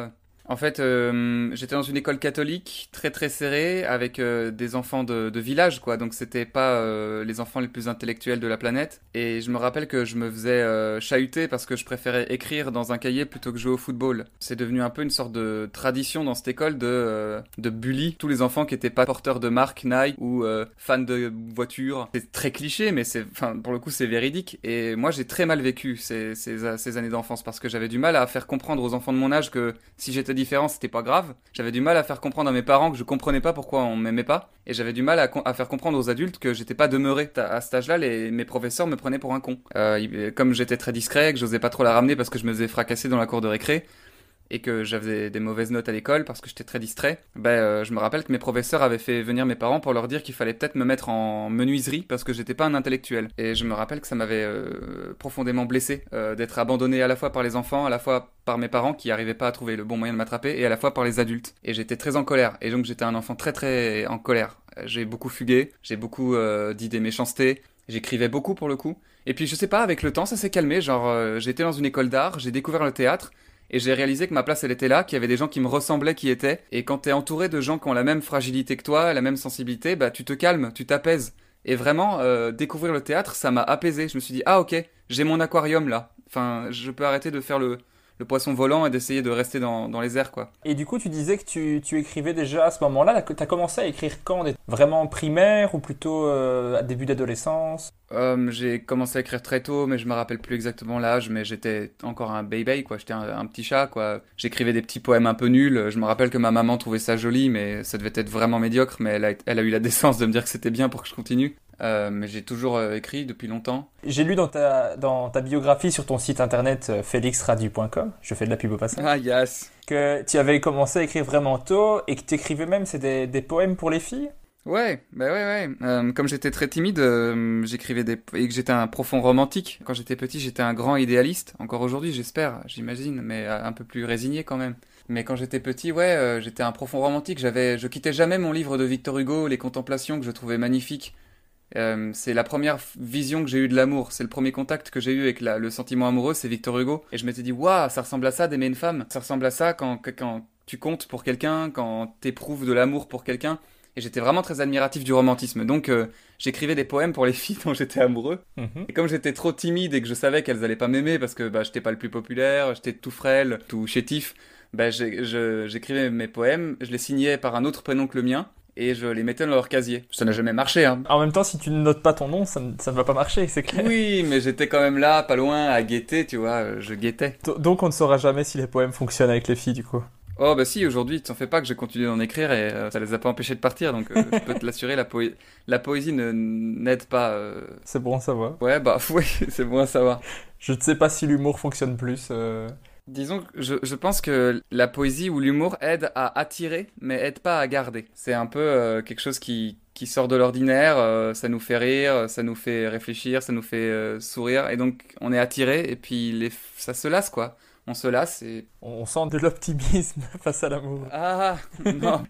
En fait, euh, j'étais dans une école catholique très très serrée avec euh, des enfants de, de village, quoi. Donc c'était pas euh, les enfants les plus intellectuels de la planète. Et je me rappelle que je me faisais euh, chahuter parce que je préférais écrire dans un cahier plutôt que jouer au football. C'est devenu un peu une sorte de tradition dans cette école de euh, de bully tous les enfants qui étaient pas porteurs de marque Nike ou euh, fans de voitures. C'est très cliché, mais c'est, enfin pour le coup c'est véridique. Et moi j'ai très mal vécu ces ces, ces années d'enfance parce que j'avais du mal à faire comprendre aux enfants de mon âge que si j'étais différent, c'était pas grave. J'avais du mal à faire comprendre à mes parents que je comprenais pas pourquoi on m'aimait pas. Et j'avais du mal à, à faire comprendre aux adultes que j'étais pas demeuré. À cet âge-là, les, mes professeurs me prenaient pour un con. Euh, comme j'étais très discret, que j'osais pas trop la ramener parce que je me faisais fracasser dans la cour de récré, et que j'avais des mauvaises notes à l'école parce que j'étais très distrait, ben, euh, je me rappelle que mes professeurs avaient fait venir mes parents pour leur dire qu'il fallait peut-être me mettre en menuiserie parce que j'étais pas un intellectuel. Et je me rappelle que ça m'avait euh, profondément blessé euh, d'être abandonné à la fois par les enfants, à la fois par mes parents qui arrivaient pas à trouver le bon moyen de m'attraper, et à la fois par les adultes. Et j'étais très en colère. Et donc j'étais un enfant très très en colère. J'ai beaucoup fugué, j'ai beaucoup euh, dit des méchancetés, j'écrivais beaucoup pour le coup. Et puis je sais pas, avec le temps ça s'est calmé, genre euh, j'étais dans une école d'art, j'ai découvert le théâtre, et j'ai réalisé que ma place, elle était là, qu'il y avait des gens qui me ressemblaient, qui étaient. Et quand t'es entouré de gens qui ont la même fragilité que toi, la même sensibilité, bah tu te calmes, tu t'apaises. Et vraiment, euh, découvrir le théâtre, ça m'a apaisé. Je me suis dit, ah ok, j'ai mon aquarium là. Enfin, je peux arrêter de faire le, le poisson volant et d'essayer de rester dans, dans les airs, quoi. Et du coup, tu disais que tu, tu écrivais déjà à ce moment-là. T'as commencé à écrire quand? Vraiment primaire ou plutôt euh, à début d'adolescence? Euh, j'ai commencé à écrire très tôt, mais je me rappelle plus exactement l'âge, mais j'étais encore un baby, quoi. J'étais un, un petit chat, quoi. J'écrivais des petits poèmes un peu nuls. Je me rappelle que ma maman trouvait ça joli, mais ça devait être vraiment médiocre, mais elle a, elle a eu la décence de me dire que c'était bien pour que je continue. Euh, mais j'ai toujours euh, écrit depuis longtemps. J'ai lu dans ta, dans ta biographie sur ton site internet euh, félix radu point com, je fais de la pub au passage, ah yes, que tu avais commencé à écrire vraiment tôt et que tu écrivais même c'est des, des poèmes pour les filles. Ouais, bah ouais, ouais. Euh, comme j'étais très timide, euh, j'écrivais des... et que j'étais un profond romantique. Quand j'étais petit, j'étais un grand idéaliste. Encore aujourd'hui, j'espère, j'imagine, mais un peu plus résigné quand même. Mais quand j'étais petit, ouais, euh, j'étais un profond romantique. J'avais, je quittais jamais mon livre de Victor Hugo, Les Contemplations, que je trouvais magnifique. Euh, c'est la première vision que j'ai eue de l'amour. C'est le premier contact que j'ai eu avec la, le sentiment amoureux, c'est Victor Hugo. Et je m'étais dit, waouh, ça ressemble à ça d'aimer une femme. Ça ressemble à ça quand, quand tu comptes pour quelqu'un, quand t'éprouves de l'amour pour quelqu'un. Et j'étais vraiment très admiratif du romantisme. Donc euh, j'écrivais des poèmes pour les filles dont j'étais amoureux. Mm-hmm. Et comme j'étais trop timide et que je savais qu'elles allaient pas m'aimer parce que bah, j'étais pas le plus populaire, j'étais tout frêle, tout chétif, bah, j'ai, je, j'écrivais mes poèmes, je les signais par un autre prénom que le mien, et je les mettais dans leur casier. Ça n'a jamais marché, hein. En même temps, si tu ne notes pas ton nom, ça ne, ça ne va pas marcher, c'est clair. Oui, mais j'étais quand même là, pas loin, à guetter, tu vois, je guettais. Donc on ne saura jamais si les poèmes fonctionnent avec les filles, du coup. Oh bah si, aujourd'hui, t'en fais pas que j'ai continué d'en écrire et euh, ça les a pas empêchés de partir, donc euh, je peux te l'assurer, la, poé- la poésie ne n'aide pas. Euh... C'est bon à savoir. Ouais, bah oui, c'est bon à savoir. Je ne sais pas si l'humour fonctionne plus. Euh... Disons que je, je pense que la poésie ou l'humour aide à attirer, mais aide pas à garder. C'est un peu euh, quelque chose qui, qui sort de l'ordinaire, euh, ça nous fait rire, ça nous fait réfléchir, ça nous fait euh, sourire, et donc on est attiré, et puis les, ça se lasse, quoi. On se lasse et... On sent de l'optimisme face à l'amour. Ah, non.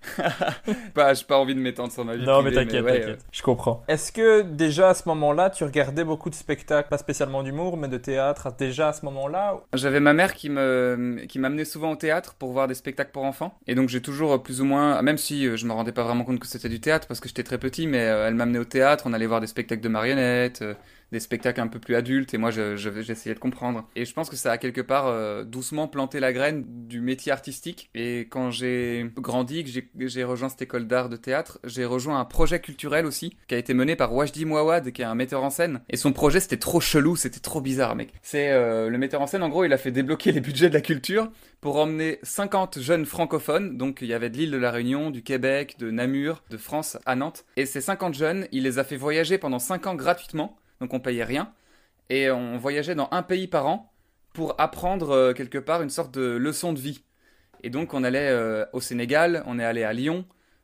Bah, j'ai pas envie de m'étendre sur ma vie Non, privée, mais t'inquiète, mais ouais, t'inquiète. Euh... Je comprends. Est-ce que déjà à ce moment-là, tu regardais beaucoup de spectacles, pas spécialement d'humour, mais de théâtre, déjà à ce moment-là? J'avais ma mère qui me qui m'amenait souvent au théâtre pour voir des spectacles pour enfants. Et donc j'ai toujours plus ou moins, même si je me rendais pas vraiment compte que c'était du théâtre parce que j'étais très petit, mais elle m'amenait au théâtre, on allait voir des spectacles de marionnettes, des spectacles un peu plus adultes, et moi je, je, j'essayais de comprendre. Et je pense que ça a quelque part euh, doucement planté la graine du métier artistique. Et quand j'ai grandi, que j'ai, j'ai rejoint cette école d'art de théâtre, j'ai rejoint un projet culturel aussi, qui a été mené par Wajdi Mouawad, qui est un metteur en scène. Et son projet, c'était trop chelou, c'était trop bizarre, mec. C'est euh, le metteur en scène, en gros, il a fait débloquer les budgets de la culture pour emmener cinquante jeunes francophones. Donc il y avait de l'île de la Réunion, du Québec, de Namur, de France à Nantes. Et ces cinquante jeunes, il les a fait voyager pendant cinq ans gratuitement. Donc on payait rien, et on voyageait dans un pays par an pour apprendre euh, quelque part une sorte de leçon de vie. Et donc on allait euh, au Sénégal, on est allé à Lyon,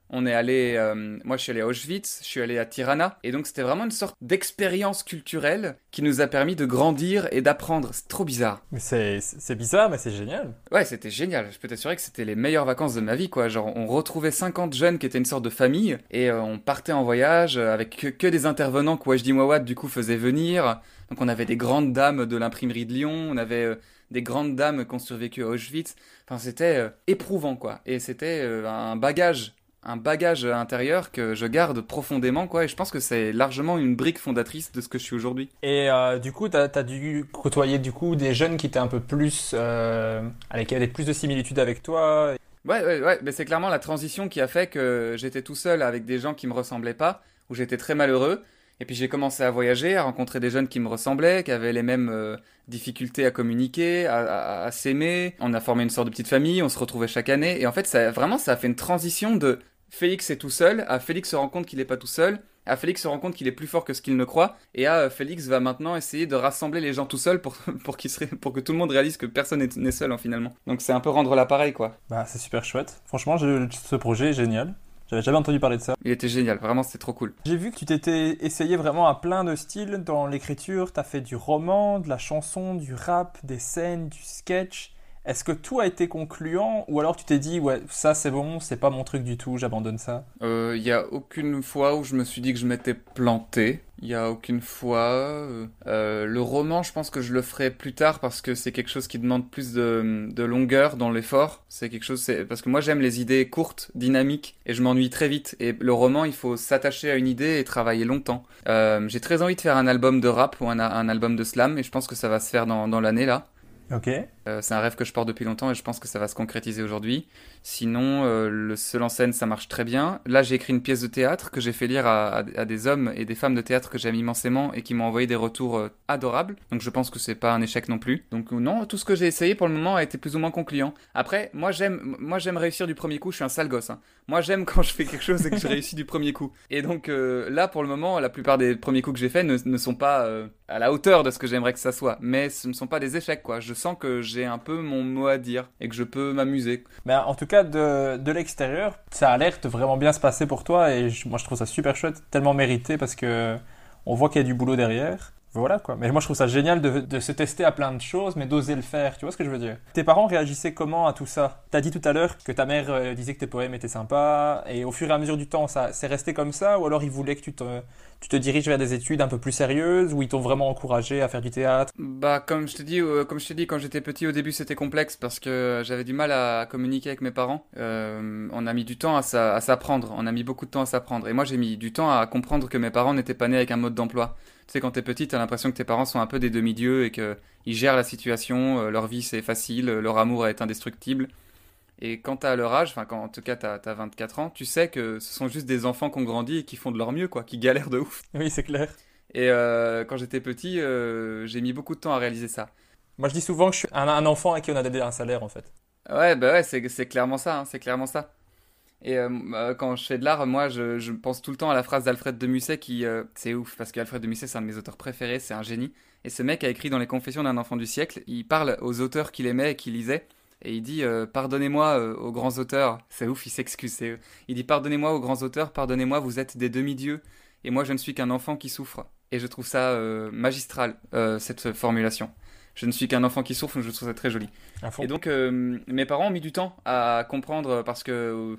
On est allé, euh, moi je suis allé à Auschwitz, je suis allé à Tirana, et donc c'était vraiment une sorte d'expérience culturelle qui nous a permis de grandir et d'apprendre. C'est trop bizarre. Mais c'est, c'est bizarre, mais c'est génial. Ouais, c'était génial. Je peux t'assurer que c'était les meilleures vacances de ma vie, quoi. Genre, on retrouvait cinquante jeunes qui étaient une sorte de famille, et euh, on partait en voyage euh, avec que, que des intervenants que Wajdi Mouawad, du coup, faisait venir. Donc on avait des grandes dames de l'imprimerie de Lyon, on avait euh, des grandes dames qui ont survécu à Auschwitz. Enfin, c'était euh, éprouvant, quoi. Et c'était euh, un bagage un bagage intérieur que je garde profondément, quoi, et je pense que c'est largement une brique fondatrice de ce que je suis aujourd'hui. Et euh, du coup, t'as, t'as dû côtoyer du coup des jeunes qui étaient un peu plus, euh, avec qui avaient plus de similitudes avec toi. Ouais, ouais, ouais, mais c'est clairement la transition qui a fait que j'étais tout seul avec des gens qui me ressemblaient pas, où j'étais très malheureux, et puis j'ai commencé à voyager, à rencontrer des jeunes qui me ressemblaient, qui avaient les mêmes euh, difficultés à communiquer, à, à, à s'aimer. On a formé une sorte de petite famille, on se retrouvait chaque année, et en fait, ça, vraiment, ça a fait une transition de Félix est tout seul, à Félix se rend compte qu'il est pas tout seul, à Félix se rend compte qu'il est plus fort que ce qu'il ne croit, et à euh, Félix va maintenant essayer de rassembler les gens tout seul pour, pour, qu'il serait, pour que tout le monde réalise que personne n'est, n'est seul, hein, finalement. Donc c'est un peu rendre l'appareil, quoi. Bah, c'est super chouette. Franchement, je, ce projet est génial. J'avais jamais entendu parler de ça. Il était génial, vraiment, c'était trop cool. J'ai vu que tu t'étais essayé vraiment à plein de styles dans l'écriture. T'as fait du roman, de la chanson, du rap, des scènes, du sketch. Est-ce que tout a été concluant ou alors tu t'es dit ouais ça c'est bon, c'est pas mon truc du tout, j'abandonne ça? Il euh, y a aucune fois où je me suis dit que je m'étais planté. Il y a aucune fois. Euh, euh, le roman, je pense que je le ferai plus tard parce que c'est quelque chose qui demande plus de, de longueur dans l'effort. C'est quelque chose, c'est parce que moi j'aime les idées courtes, dynamiques, et je m'ennuie très vite. Et le roman, il faut s'attacher à une idée et travailler longtemps. Euh, j'ai très envie de faire un album de rap ou un, un album de slam, et je pense que ça va se faire dans, dans l'année là. Ok. Euh, c'est un rêve que je porte depuis longtemps et je pense que ça va se concrétiser aujourd'hui. Sinon, euh, le seul en scène, ça marche très bien. Là, j'ai écrit une pièce de théâtre que j'ai fait lire à, à, à des hommes et des femmes de théâtre que j'aime immensément et qui m'ont envoyé des retours euh, adorables. Donc je pense que c'est pas un échec non plus. Donc euh, non, tout ce que j'ai essayé pour le moment a été plus ou moins concluant. Après, moi j'aime, moi j'aime réussir du premier coup. Je suis un sale gosse, hein. Moi j'aime quand je fais quelque chose et que je réussis du premier coup. Et donc euh, là, pour le moment, la plupart des premiers coups que j'ai faits ne, ne sont pas euh, à la hauteur de ce que j'aimerais que ça soit. Mais ce ne sont pas des échecs, quoi. Je sens que j'ai un peu mon mot à dire et que je peux m'amuser. Mais en tout cas, de, de l'extérieur, ça a l'air de vraiment bien se passer pour toi et je, moi je trouve ça super chouette, tellement mérité parce que on voit qu'il y a du boulot derrière. Voilà quoi. Mais moi je trouve ça génial de, de se tester à plein de choses, mais d'oser le faire. Tu vois ce que je veux dire? Tes parents réagissaient comment à tout ça? T'as dit tout à l'heure que ta mère euh, disait que tes poèmes étaient sympas, et au fur et à mesure du temps, ça c'est resté comme ça, ou alors ils voulaient que tu te, tu te diriges vers des études un peu plus sérieuses, ou ils t'ont vraiment encouragé à faire du théâtre? Bah comme je te dis, euh, comme je t'ai dit, quand j'étais petit au début c'était complexe parce que j'avais du mal à communiquer avec mes parents. Euh, on a mis du temps à, sa, à s'apprendre, on a mis beaucoup de temps à s'apprendre, et moi j'ai mis du temps à comprendre que mes parents n'étaient pas nés avec un mode d'emploi. Tu sais, quand t'es petit, t'as l'impression que tes parents sont un peu des demi-dieux et qu'ils gèrent la situation, euh, leur vie c'est facile, euh, leur amour est indestructible. Et quand t'as leur âge, enfin quand en tout cas t'as, t'as vingt-quatre ans, tu sais que ce sont juste des enfants qui ont grandi et qui font de leur mieux, quoi, qui galèrent de ouf. Oui, c'est clair. Et euh, quand j'étais petit, euh, j'ai mis beaucoup de temps à réaliser ça. Moi je dis souvent que je suis un, un enfant à qui on a donné un salaire en fait. Ouais, bah ouais, c'est, c'est clairement ça, hein, c'est clairement ça. Et euh, euh, quand je fais de l'art, moi, je, je pense tout le temps à la phrase d'Alfred de Musset qui... Euh, c'est ouf, parce qu'Alfred de Musset, c'est un de mes auteurs préférés, c'est un génie. Et ce mec a écrit dans les Confessions d'un enfant du siècle, il parle aux auteurs qu'il aimait et qu'il lisait, et il dit euh, « Pardonnez-moi euh, aux grands auteurs ». C'est ouf, il s'excuse. C'est... Il dit « Pardonnez-moi aux grands auteurs, pardonnez-moi, vous êtes des demi-dieux, et moi je ne suis qu'un enfant qui souffre ». Et je trouve ça euh, magistral, euh, cette formulation. Je ne suis qu'un enfant qui souffre, je trouve ça très joli. Et donc, euh, mes parents ont mis du temps à comprendre, parce que... Euh,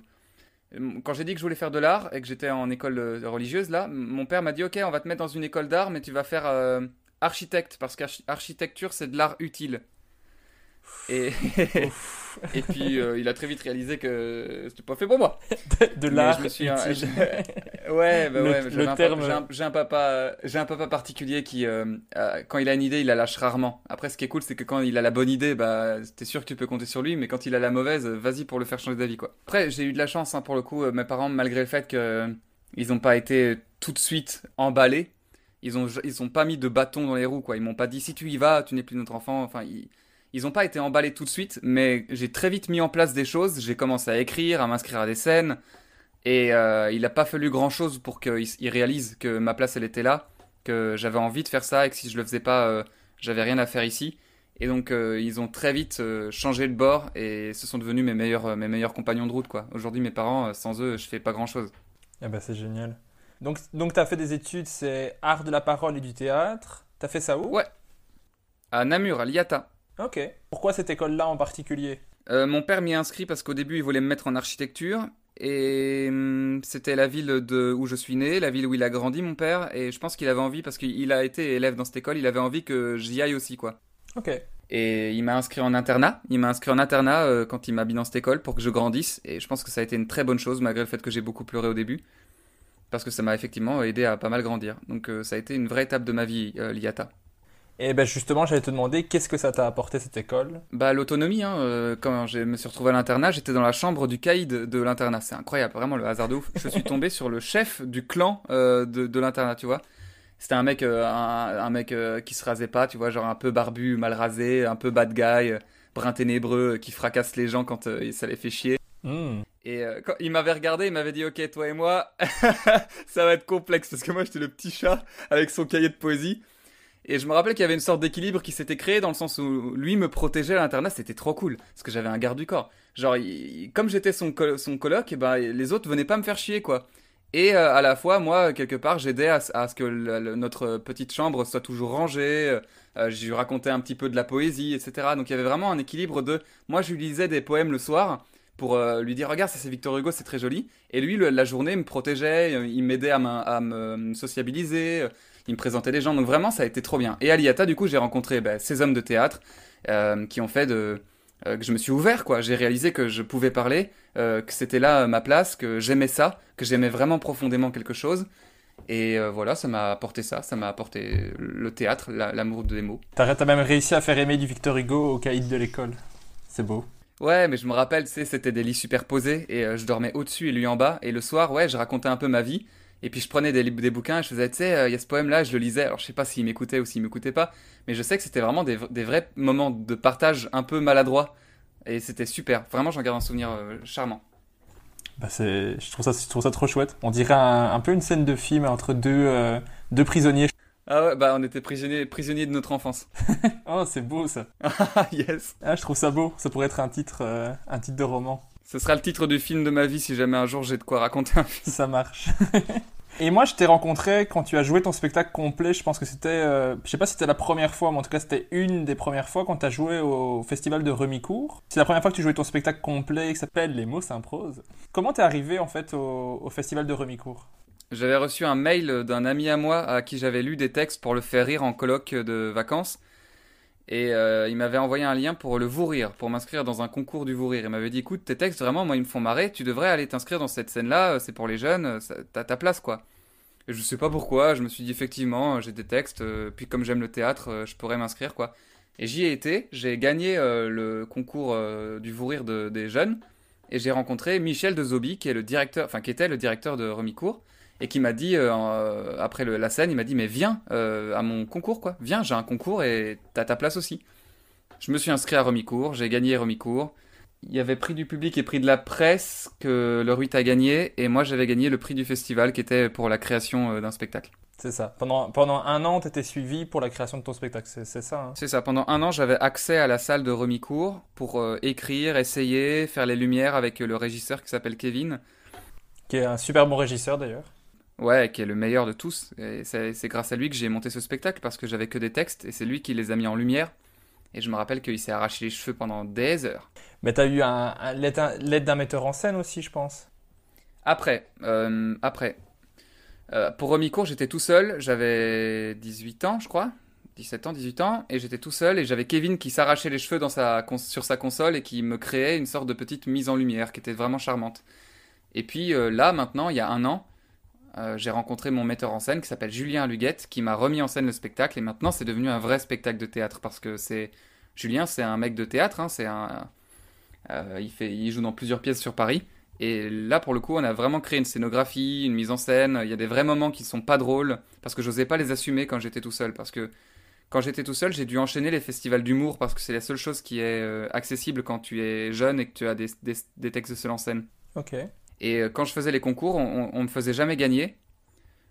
quand j'ai dit que je voulais faire de l'art et que j'étais en école religieuse, là, mon père m'a dit « Ok, on va te mettre dans une école d'art, mais tu vas faire euh, architecte, parce qu'architecture, c'est de l'art utile. » Et, et puis, euh, il a très vite réalisé que c'était pas fait pour moi. De, de l'art je me suis, utile. Un, ouais, bah le, ouais. Le un, terme... j'ai, un, j'ai, un papa, j'ai un papa particulier qui, euh, euh, quand il a une idée, il la lâche rarement. Après, ce qui est cool, c'est que quand il a la bonne idée, bah, t'es sûr que tu peux compter sur lui, mais quand il a la mauvaise, vas-y pour le faire changer d'avis, quoi. Après, j'ai eu de la chance, hein, pour le coup, euh, mes parents, malgré le fait qu'ils euh, n'ont pas été tout de suite emballés, ils ont, ils ont pas mis de bâton dans les roues, quoi. Ils m'ont pas dit, si tu y vas, tu n'es plus notre enfant. Enfin, ils, ils ont pas été emballés tout de suite, mais j'ai très vite mis en place des choses. J'ai commencé à écrire, à m'inscrire à des scènes, et euh, il a pas fallu grand chose pour qu'ils ils réalisent que ma place, elle était là, que j'avais envie de faire ça, et que si je le faisais pas, euh, j'avais rien à faire ici. Et donc euh, ils ont très vite euh, changé de bord et ce sont devenus mes meilleurs, euh, mes meilleurs compagnons de route, quoi. Aujourd'hui, mes parents, euh, sans eux, je fais pas grand-chose. Eh ben, c'est génial. Donc, donc tu as fait des études, c'est art de la parole et du théâtre. Tu as fait ça où? Ouais, à Namur, à l'I A T A. Ok. Pourquoi cette école-là en particulier? Euh, mon père m'y a inscrit parce qu'au début, il voulait me mettre en architecture. Et hum, c'était la ville de, où je suis né, la ville où il a grandi, mon père. Et je pense qu'il avait envie, parce qu'il a été élève dans cette école, il avait envie que j'y aille aussi, quoi. Ok. Et il m'a inscrit en internat. Il m'a inscrit en internat euh, quand il m'a mis dans cette école pour que je grandisse. Et je pense que ça a été une très bonne chose, malgré le fait que j'ai beaucoup pleuré au début. Parce que ça m'a effectivement aidé à pas mal grandir. Donc euh, ça a été une vraie étape de ma vie, euh, l'I A T A. Et ben justement, j'allais te demander, qu'est-ce que ça t'a apporté cette école? Bah l'autonomie, hein. euh, quand je me suis retrouvé à l'internat, j'étais dans la chambre du caïd de l'internat. C'est incroyable, vraiment le hasard de ouf. Je suis tombé sur le chef du clan euh, de, de l'internat, tu vois. C'était un mec, euh, un, un mec euh, qui se rasait pas, tu vois, genre un peu barbu, mal rasé, un peu bad guy, euh, brun ténébreux, euh, qui fracasse les gens quand euh, ça les fait chier. Hmm. Et euh, quand il m'avait regardé, il m'avait dit ok, toi et moi, ça va être complexe parce que moi j'étais le petit chat avec son cahier de poésie. Et je me rappelle qu'il y avait une sorte d'équilibre qui s'était créé dans le sens où lui me protégeait à l'internat, c'était trop cool parce que j'avais un garde du corps. Genre, il, comme j'étais son, col- son coloc, et ben les autres venaient pas me faire chier, quoi. Et euh, à la fois, moi, quelque part, j'aidais à, à ce que le, le, notre petite chambre soit toujours rangée. Euh, je lui racontais un petit peu de la poésie, et cetera. Donc il y avait vraiment un équilibre de... Moi, je lui lisais des poèmes le soir pour euh, lui dire, regarde, ça c'est Victor Hugo, c'est très joli. Et lui, le, la journée, me protégeait, il m'aidait à, à me sociabiliser, il me présentait des gens. Donc vraiment, ça a été trop bien. Et à l'I A T A, du coup, j'ai rencontré bah, ces hommes de théâtre euh, qui ont fait de... Euh, que je me suis ouvert, quoi. J'ai réalisé que je pouvais parler, euh, que c'était là euh, ma place, que j'aimais ça, que j'aimais vraiment profondément quelque chose. Et euh, voilà, ça m'a apporté ça, ça m'a apporté le théâtre, la, l'amour des mots. T'as, t'as même réussi à faire aimer du Victor Hugo au caïd de l'école. C'est beau. Ouais, mais je me rappelle, tu sais, c'était des lits superposés et euh, je dormais au-dessus et lui en bas. Et le soir, ouais, je racontais un peu ma vie. Et puis je prenais des, des bouquins et je faisais, tu sais, il euh, y a ce poème-là, je le lisais. Alors je sais pas s'il m'écoutait ou s'il m'écoutait pas, mais je sais que c'était vraiment des, des vrais moments de partage un peu maladroits. Et c'était super. Vraiment, j'en garde un souvenir euh, charmant. Bah c'est, je trouve ça, je trouve ça trop chouette. On dirait un, un peu une scène de film entre deux, euh, deux prisonniers. Ah ouais, bah on était prisonniers, prisonniers de notre enfance. Oh, c'est beau ça. Ah yes. Ah, je trouve ça beau. Ça pourrait être un titre, euh, un titre de roman. Ce sera le titre du film de ma vie si jamais un jour j'ai de quoi raconter un film. Ça marche. Et moi, je t'ai rencontré quand tu as joué ton spectacle complet. Je pense que c'était, euh, je sais pas si c'était la première fois, mais en tout cas, c'était une des premières fois quand tu as joué au festival de Remicourt. C'est la première fois que tu jouais ton spectacle complet qui s'appelle Les mots s'improsent. Comment t'es arrivé en fait au, au festival de Remicourt? J'avais reçu un mail d'un ami à moi à qui j'avais lu des textes pour le faire rire en colloque de vacances. Et euh, il m'avait envoyé un lien pour le vous rire, pour m'inscrire dans un concours du vous rire. Il m'avait dit, écoute, tes textes, vraiment, moi, ils me font marrer, tu devrais aller t'inscrire dans cette scène-là, c'est pour les jeunes, ça, t'as ta place, quoi. Et je sais pas pourquoi, je me suis dit, effectivement, j'ai des textes, euh, puis comme j'aime le théâtre, euh, je pourrais m'inscrire, quoi. Et j'y ai été, j'ai gagné euh, le concours euh, du vous rire de, des jeunes, et j'ai rencontré Michel de Zobi, qui est le directeur, enfin, qui était le directeur de Remicourt, et qui m'a dit, euh, après le, la scène, il m'a dit, mais viens euh, à mon concours, quoi. Viens, j'ai un concours et t'as ta place aussi. Je me suis inscrit à Remicourt, j'ai gagné Remicourt. Il y avait prix du public et prix de la presse que le Ruit a gagné, et moi j'avais gagné le prix du festival qui était pour la création euh, d'un spectacle. C'est ça. Pendant, pendant un an, t'étais suivi pour la création de ton spectacle, c'est, c'est ça hein? C'est ça. Pendant un an, j'avais accès à la salle de Remicourt pour euh, écrire, essayer, faire les lumières avec euh, le régisseur qui s'appelle Kevin. Qui est un super bon régisseur d'ailleurs. Ouais, qui est le meilleur de tous. Et c'est, c'est grâce à lui que j'ai monté ce spectacle, parce que j'avais que des textes, et c'est lui qui les a mis en lumière. Et je me rappelle qu'il s'est arraché les cheveux pendant des heures. Mais t'as eu un, un, l'aide, un, l'aide d'un metteur en scène aussi, je pense. Après, euh, après. Euh, pour Remicourt, j'étais tout seul, j'avais dix-huit ans, je crois. dix-sept ans, dix-huit ans, et j'étais tout seul, et j'avais Kevin qui s'arrachait les cheveux dans sa, sur sa console, et qui me créait une sorte de petite mise en lumière, qui était vraiment charmante. Et puis euh, là, maintenant, il y a un an, Euh, j'ai rencontré mon metteur en scène qui s'appelle Julien Luguette, qui m'a remis en scène le spectacle, et maintenant c'est devenu un vrai spectacle de théâtre, parce que c'est Julien, c'est un mec de théâtre, hein, c'est un euh, il fait il joue dans plusieurs pièces sur Paris, et là pour le coup on a vraiment créé une scénographie, une mise en scène. Il y a des vrais moments qui sont pas drôles parce que j'osais pas les assumer quand j'étais tout seul, parce que quand j'étais tout seul j'ai dû enchaîner les festivals d'humour, parce que c'est la seule chose qui est euh, accessible quand tu es jeune et que tu as des, des, des textes de seul en scène. Ok. Et quand je faisais les concours, on, on, on me faisait jamais gagner.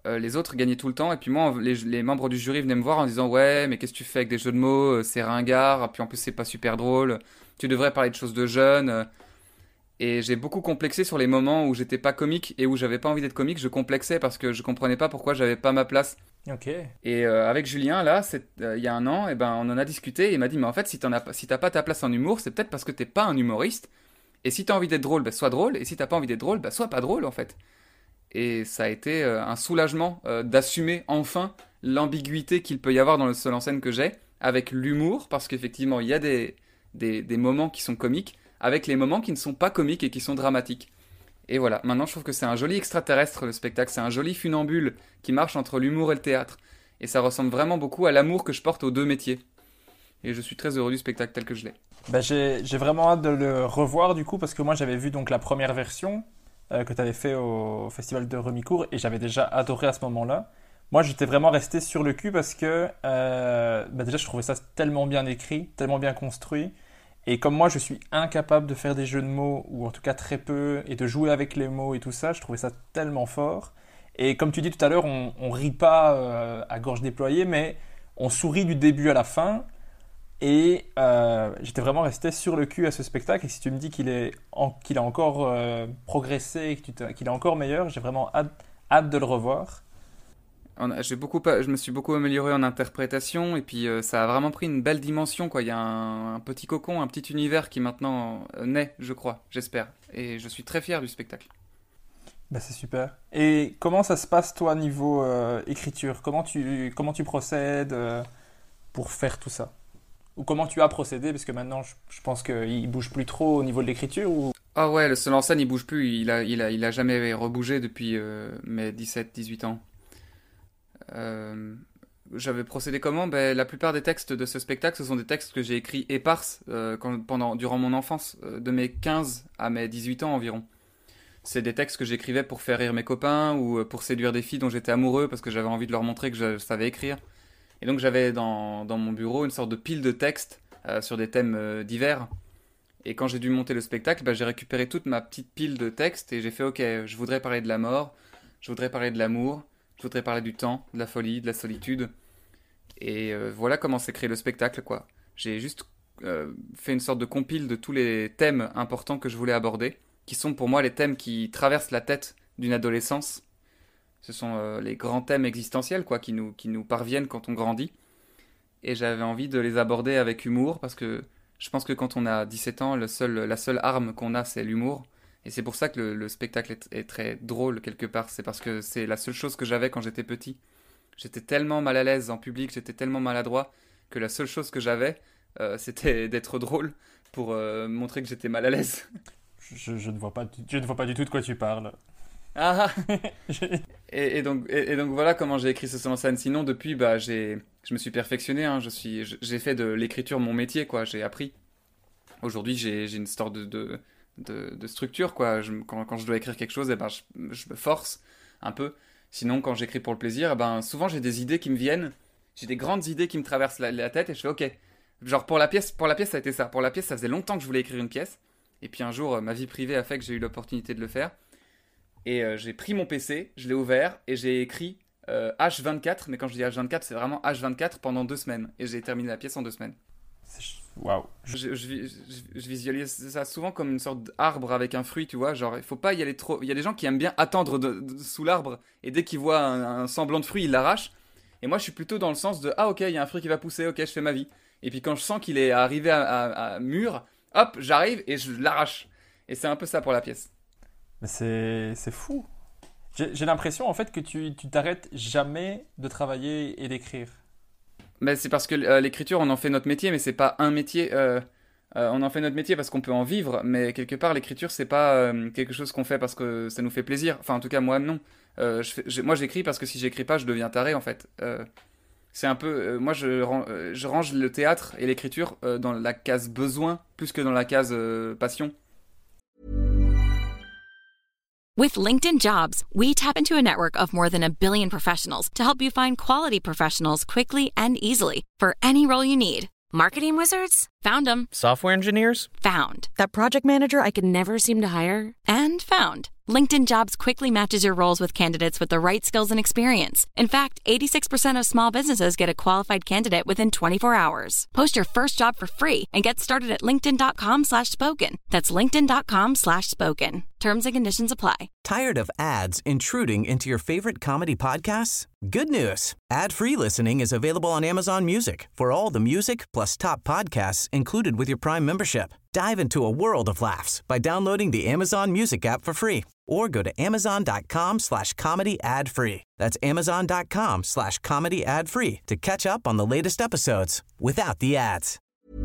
euh, les autres gagnaient tout le temps. Et puis moi, les, les membres du jury venaient me voir en disant « Ouais, mais qu'est-ce que tu fais avec des jeux de mots? C'est ringard. Puis en plus, c'est pas super drôle. Tu devrais parler de choses de jeunes. » Et j'ai beaucoup complexé sur les moments où j'étais pas comique et où j'avais pas envie d'être comique. Je complexais parce que je comprenais pas pourquoi j'avais pas ma place. Ok. Et euh, avec Julien, là, c'est, euh, il y a un an, et ben, on en a discuté et il m'a dit « Mais en fait, si, t'en as, si t'as pas ta place en humour, c'est peut-être parce que t'es pas un humoriste. Et si t'as envie d'être drôle, ben, sois drôle. Et si t'as pas envie d'être drôle, ben, sois pas drôle, en fait. » Et ça a été euh, un soulagement euh, d'assumer enfin l'ambiguïté qu'il peut y avoir dans le seul en scène que j'ai, avec l'humour, parce qu'effectivement, il y a des, des, des moments qui sont comiques, avec les moments qui ne sont pas comiques et qui sont dramatiques. Et voilà, maintenant je trouve que c'est un joli extraterrestre le spectacle, c'est un joli funambule qui marche entre l'humour et le théâtre. Et ça ressemble vraiment beaucoup à l'amour que je porte aux deux métiers. Et je suis très heureux du spectacle tel que je l'ai. Bah, j'ai, j'ai vraiment hâte de le revoir du coup, parce que moi j'avais vu donc la première version euh, que tu avais fait au Festival de Remicourt et j'avais déjà adoré à ce moment-là. Moi j'étais vraiment resté sur le cul parce que euh, bah, déjà je trouvais ça tellement bien écrit, tellement bien construit. Et comme moi, je suis incapable de faire des jeux de mots, ou en tout cas très peu, et de jouer avec les mots et tout ça, je trouvais ça tellement fort. Et comme tu dis tout à l'heure, on, on rit pas euh, à gorge déployée, mais on sourit du début à la fin. Et euh, j'étais vraiment resté sur le cul à ce spectacle. Et si tu me dis qu'il, est en, qu'il a encore euh, progressé, qu'il est encore meilleur, j'ai vraiment hâte, hâte de le revoir. J'ai beaucoup, je me suis beaucoup amélioré en interprétation et puis euh, ça a vraiment pris une belle dimension, quoi. Il y a un, un petit cocon, un petit univers qui maintenant euh, naît, je crois, j'espère. Et je suis très fier du spectacle. Bah, c'est super. Et comment ça se passe toi niveau euh, écriture? Comment tu, comment tu procèdes euh, pour faire tout ça? Ou comment tu as procédé? Parce que maintenant je, je pense qu'il bouge plus trop au niveau de l'écriture ou... Ah ouais, le seul en scène il bouge plus, il a, il a, il a jamais rebougé depuis euh, mes dix-sept dix-huit ans. Euh, j'avais procédé comment? Ben, la plupart des textes de ce spectacle, ce sont des textes que j'ai écrits éparses euh, quand, pendant, durant mon enfance, euh, de mes quinze à mes dix-huit ans environ. C'est des textes que j'écrivais pour faire rire mes copains ou pour séduire des filles dont j'étais amoureux parce que j'avais envie de leur montrer que je savais écrire. Et donc j'avais dans, dans mon bureau une sorte de pile de textes euh, sur des thèmes euh, divers. Et quand j'ai dû monter le spectacle, ben, j'ai récupéré toute ma petite pile de textes et j'ai fait ok, je voudrais parler de la mort, je voudrais parler de l'amour, je voudrais parler du temps, de la folie, de la solitude. Et euh, voilà comment s'est créé le spectacle, quoi. J'ai juste euh, fait une sorte de compile de tous les thèmes importants que je voulais aborder, qui sont pour moi les thèmes qui traversent la tête d'une adolescence. Ce sont euh, les grands thèmes existentiels, quoi, qui nous, qui nous parviennent quand on grandit. Et j'avais envie de les aborder avec humour, parce que je pense que quand on a dix-sept ans, le seul, la seule arme qu'on a, c'est l'humour. Et c'est pour ça que le, le spectacle est, est très drôle quelque part. C'est parce que c'est la seule chose que j'avais quand j'étais petit. J'étais tellement mal à l'aise en public, j'étais tellement maladroit que la seule chose que j'avais, euh, c'était d'être drôle pour euh, montrer que j'étais mal à l'aise. Je, je, ne vois pas, je ne vois pas du tout de quoi tu parles. Ah et, et, donc, et, et donc voilà comment j'ai écrit ce seul en scène. Sinon, depuis, bah, j'ai, je me suis perfectionné. Hein. Je suis, j'ai fait de l'écriture mon métier, quoi. J'ai appris. Aujourd'hui, j'ai, j'ai une sorte de... de De, de structure, quoi. Je, quand, quand je dois écrire quelque chose, eh ben, je, je me force un peu. Sinon, quand j'écris pour le plaisir, eh ben, souvent j'ai des idées qui me viennent. J'ai des grandes idées qui me traversent la, la tête et je fais ok. Genre pour la pièce, pour la pièce, ça a été ça. Pour la pièce, ça faisait longtemps que je voulais écrire une pièce. Et puis un jour, ma vie privée a fait que j'ai eu l'opportunité de le faire. Et euh, j'ai pris mon P C, je l'ai ouvert et j'ai écrit euh, H vingt-quatre. Mais quand je dis H vingt-quatre, c'est vraiment H vingt-quatre pendant deux semaines. Et j'ai terminé la pièce en deux semaines. Waouh. Je, je, je, je visualise ça souvent comme une sorte d'arbre avec un fruit, tu vois. Genre, il faut pas y aller trop. Il y a des gens qui aiment bien attendre de, de, sous l'arbre et dès qu'ils voient un, un semblant de fruit, ils l'arrachent. Et moi, je suis plutôt dans le sens de ah, ok, il y a un fruit qui va pousser, ok, je fais ma vie. Et puis quand je sens qu'il est arrivé à, à, à mûr, hop, j'arrive et je l'arrache. Et c'est un peu ça pour la pièce. Mais c'est, c'est fou. J'ai, j'ai l'impression en fait que tu, tu t'arrêtes jamais de travailler et d'écrire. Mais c'est parce que euh, l'écriture, on en fait notre métier, mais c'est pas un métier. Euh, euh, on en fait notre métier parce qu'on peut en vivre, mais quelque part, l'écriture, c'est pas euh, quelque chose qu'on fait parce que ça nous fait plaisir. Enfin, en tout cas, moi, non. Euh, je fais, je, moi, j'écris parce que si j'écris pas, je deviens taré, en fait. Euh, c'est un peu... Euh, moi, je, euh, je range le théâtre et l'écriture euh, dans la case besoin, plus que dans la case euh, passion. With LinkedIn Jobs, we tap into a network of more than a billion professionals to help you find quality professionals quickly and easily for any role you need. Marketing wizards? Found them. Software engineers? Found. That project manager I could never seem to hire? And found. LinkedIn Jobs quickly matches your roles with candidates with the right skills and experience. In fact, eighty-six percent of small businesses get a qualified candidate within twenty-four hours. Post your first job for free and get started at linkedin.com slash spoken. That's linkedin.com slash spoken. Terms and conditions apply. Tired of ads intruding into your favorite comedy podcasts? Good news. Ad-free listening is available on Amazon Music for all the music plus top podcasts included with your Prime membership. Dive into a world of laughs by downloading the Amazon Music app for free or go to amazon.com slash comedy ad free. That's amazon.com slash comedy ad free to catch up on the latest episodes without the ads.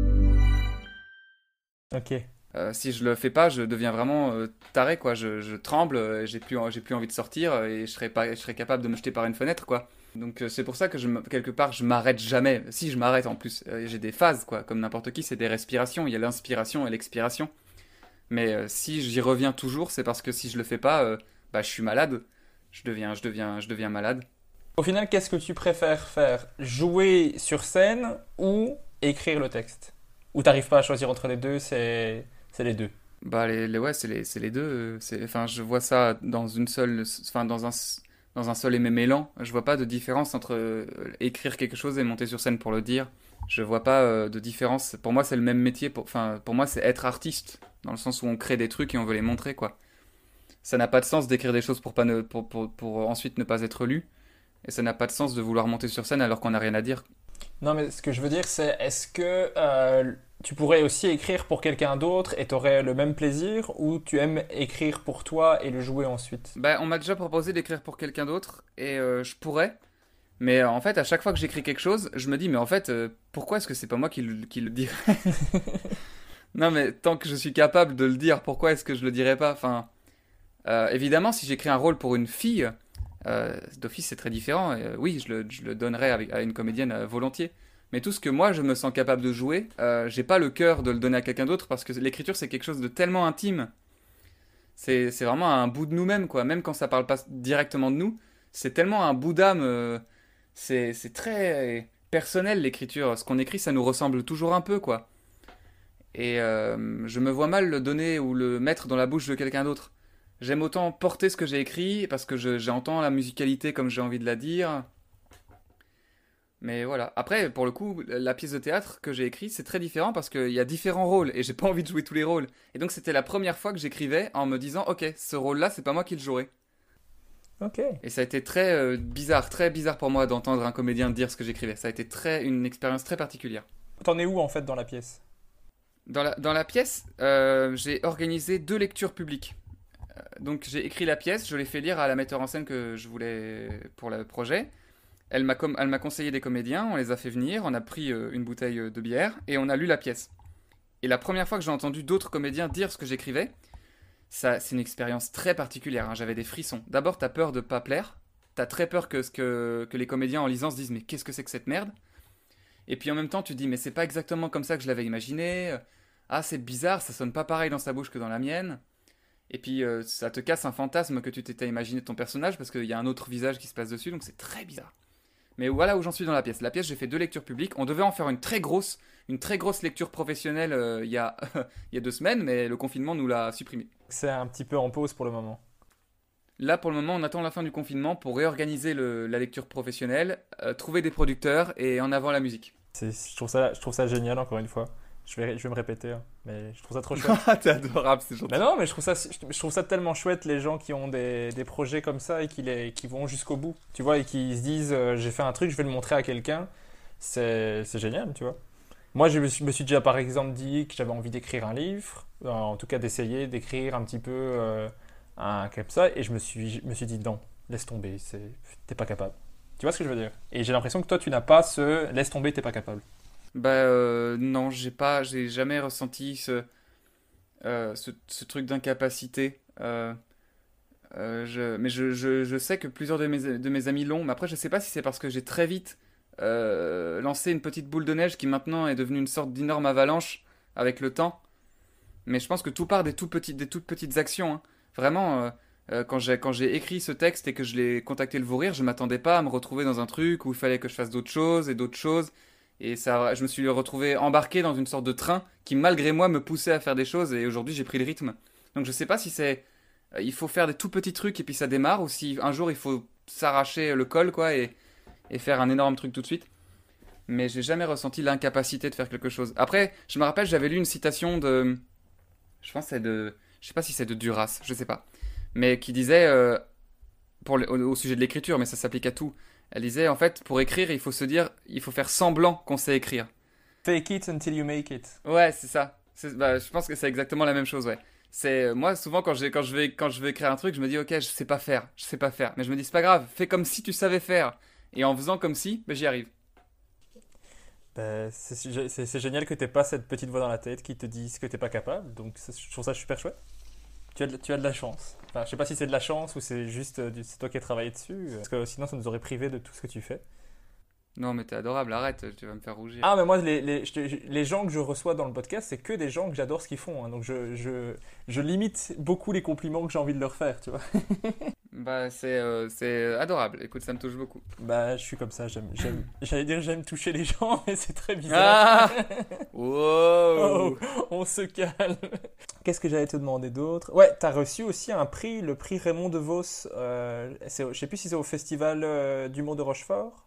Ok. Euh, si je le fais pas, je deviens vraiment euh, taré, quoi. Je, je tremble, euh, j'ai plus, j'ai plus envie de sortir euh, et je serais pas, je serais capable de me jeter par une fenêtre, quoi. Donc euh, c'est pour ça que je, quelque part, je m'arrête jamais. Si je m'arrête en plus, euh, j'ai des phases, quoi. Comme n'importe qui, c'est des respirations. Il y a l'inspiration et l'expiration. Mais euh, si j'y reviens toujours, c'est parce que si je le fais pas, euh, bah je suis malade. Je deviens, je deviens, je deviens malade. Au final, qu'est-ce que tu préfères faire? Jouer sur scène ou écrire le texte? Ou t'arrives pas à choisir entre les deux? C'est C'est les deux. Bah les, les ouais, c'est les c'est les deux. C'est, enfin, je vois ça dans une seule, enfin dans un dans un seul et même élan. Je vois pas de différence entre euh, écrire quelque chose et monter sur scène pour le dire. Je vois pas euh, de différence. Pour moi, c'est le même métier. Pour, enfin, pour moi, c'est être artiste dans le sens où on crée des trucs et on veut les montrer, quoi. Ça n'a pas de sens d'écrire des choses pour pas ne, pour, pour pour ensuite ne pas être lu. Et ça n'a pas de sens de vouloir monter sur scène alors qu'on n'a rien à dire. Non, mais ce que je veux dire, c'est est-ce que euh, tu pourrais aussi écrire pour quelqu'un d'autre et tu aurais le même plaisir, ou tu aimes écrire pour toi et le jouer ensuite? Bah, on m'a déjà proposé d'écrire pour quelqu'un d'autre et euh, je pourrais. Mais euh, en fait, à chaque fois que j'écris quelque chose, je me dis, mais en fait, euh, pourquoi est-ce que c'est pas moi qui le, qui le dirais? Non, mais tant que je suis capable de le dire, pourquoi est-ce que je le dirais pas? Enfin, euh, évidemment, si j'écris un rôle pour une fille, euh, d'office c'est très différent. Et, euh, oui, je le, je le donnerais avec, à une comédienne euh, volontiers. Mais tout ce que moi je me sens capable de jouer, euh, j'ai pas le cœur de le donner à quelqu'un d'autre parce que l'écriture c'est quelque chose de tellement intime. C'est, c'est vraiment un bout de nous-mêmes, quoi. Même quand ça parle pas directement de nous, c'est tellement un bout d'âme. Euh, c'est, c'est très personnel l'écriture. Ce qu'on écrit, ça nous ressemble toujours un peu, quoi. Et euh, je me vois mal le donner ou le mettre dans la bouche de quelqu'un d'autre. J'aime autant porter ce que j'ai écrit parce que je, j'entends la musicalité comme j'ai envie de la dire. Mais voilà. Après, pour le coup, la pièce de théâtre que j'ai écrite, c'est très différent parce qu'il y a différents rôles et j'ai pas envie de jouer tous les rôles. Et donc, c'était la première fois que j'écrivais en me disant, ok, ce rôle-là, c'est pas moi qui le jouerai. Ok. Et ça a été très euh, bizarre, très bizarre pour moi d'entendre un comédien dire ce que j'écrivais. Ça a été très, une expérience très particulière. T'en es où en fait dans la pièce? Dans la, dans la pièce, euh, j'ai organisé deux lectures publiques. Euh, donc, j'ai écrit la pièce, je l'ai fait lire à la metteur en scène que je voulais pour le projet. Elle m'a, com- elle m'a conseillé des comédiens, on les a fait venir, on a pris euh, une bouteille de bière et on a lu la pièce. Et la première fois que j'ai entendu d'autres comédiens dire ce que j'écrivais, ça, c'est une expérience très particulière, hein, j'avais des frissons. D'abord, t'as peur de pas plaire, t'as très peur que, que, que les comédiens en lisant se disent « mais qu'est-ce que c'est que cette merde ?» Et puis en même temps, tu te dis « mais c'est pas exactement comme ça que je l'avais imaginé, ah c'est bizarre, ça sonne pas pareil dans sa bouche que dans la mienne. » Et puis euh, ça te casse un fantasme que tu t'étais imaginé de ton personnage parce qu'il y a un autre visage qui se passe dessus, donc c'est très bizarre. Mais voilà où j'en suis dans la pièce. La pièce, j'ai fait deux lectures publiques. On devait en faire une très grosse, une très grosse lecture professionnelle euh, il y a, il y a deux semaines, mais le confinement nous l'a supprimé. C'est un petit peu en pause pour le moment. Là, pour le moment, on attend la fin du confinement pour réorganiser le, la lecture professionnelle, euh, trouver des producteurs et en avant la musique. C'est, je, trouve ça, je trouve ça génial, encore une fois. Je vais, je vais me répéter, hein, mais je trouve ça trop chouette. T'es adorable, c'est gentil. Mais non, mais je trouve ça, je trouve ça tellement chouette, les gens qui ont des, des projets comme ça et qui, les, qui vont jusqu'au bout, tu vois, et qui se disent euh, j'ai fait un truc, je vais le montrer à quelqu'un. C'est, c'est génial, tu vois. Moi, je me suis, me suis déjà par exemple dit que j'avais envie d'écrire un livre, euh, en tout cas d'essayer d'écrire un petit peu euh, un comme ça, et je me suis, je me suis dit non, laisse tomber, c'est, t'es pas capable. Tu vois ce que je veux dire? Et j'ai l'impression que toi, tu n'as pas ce laisse tomber, t'es pas capable. Bah euh, non, j'ai pas, j'ai jamais ressenti ce, euh, ce, ce truc d'incapacité. Euh, euh, je, mais je, je, je sais que plusieurs de mes, de mes amis l'ont. Mais après, je sais pas si c'est parce que j'ai très vite euh, lancé une petite boule de neige qui maintenant est devenue une sorte d'énorme avalanche avec le temps. Mais je pense que tout part des, tout petits, des toutes petites actions. Hein. Vraiment, euh, euh, quand, j'ai, quand j'ai écrit ce texte et que je l'ai contacté le Vaurire, je m'attendais pas à me retrouver dans un truc où il fallait que je fasse d'autres choses et d'autres choses. Et ça, je me suis retrouvé embarqué dans une sorte de train qui, malgré moi, me poussait à faire des choses. Et aujourd'hui, j'ai pris le rythme. Donc je sais pas si c'est euh, il faut faire des tout petits trucs et puis ça démarre, ou si un jour il faut s'arracher le col, quoi, et, et faire un énorme truc tout de suite. Mais j'ai jamais ressenti l'incapacité de faire quelque chose. Après, je me rappelle, j'avais lu une citation de... Je pense que c'est de... Je sais pas si c'est de Duras, je sais pas. Mais qui disait, euh, pour le- au, au sujet de l'écriture, mais ça s'applique à tout. Elle disait, en fait, pour écrire, il faut se dire, il faut faire semblant qu'on sait écrire. Fake it until you make it. Ouais, c'est ça. C'est- bah, je pense que c'est exactement la même chose, ouais. C'est euh, moi souvent quand j'ai quand je vais quand je vais écrire un truc, je me dis ok, je sais pas faire, je sais pas faire, mais je me dis c'est pas grave, fais comme si tu savais faire. Et en faisant comme si, bah, j'y arrive. Ben, c'est c'est- c'est génial que t'aies pas cette petite voix dans la tête qui te dise que t'es pas capable. Donc c'est- je trouve ça super chouette. Tu as de, tu as de la chance. Enfin, je sais pas si c'est de la chance ou c'est juste euh, du- c'est toi qui as travaillé dessus. Parce que sinon ça nous aurait privé de tout ce que tu fais. Non mais t'es adorable, arrête, tu vas me faire rougir. Ah, mais moi, les, les, je te- je- les gens que je reçois dans le podcast, c'est que des gens que j'adore ce qu'ils font, hein. Donc je, je, je limite beaucoup les compliments que j'ai envie de leur faire, tu vois. Bah c'est euh, c'est adorable. Écoute, ça me touche beaucoup. Bah, je suis comme ça. J'aime, j'aime, j'allais dire j'aime toucher les gens, mais c'est très bizarre. Ah Wow. Oh, on se calme. Qu'est-ce que j'allais te demander d'autre? Ouais, t'as reçu aussi un prix, le prix Raymond DeVos. Euh, c'est au- je sais plus si c'est au Festival euh, d'humour de Rochefort.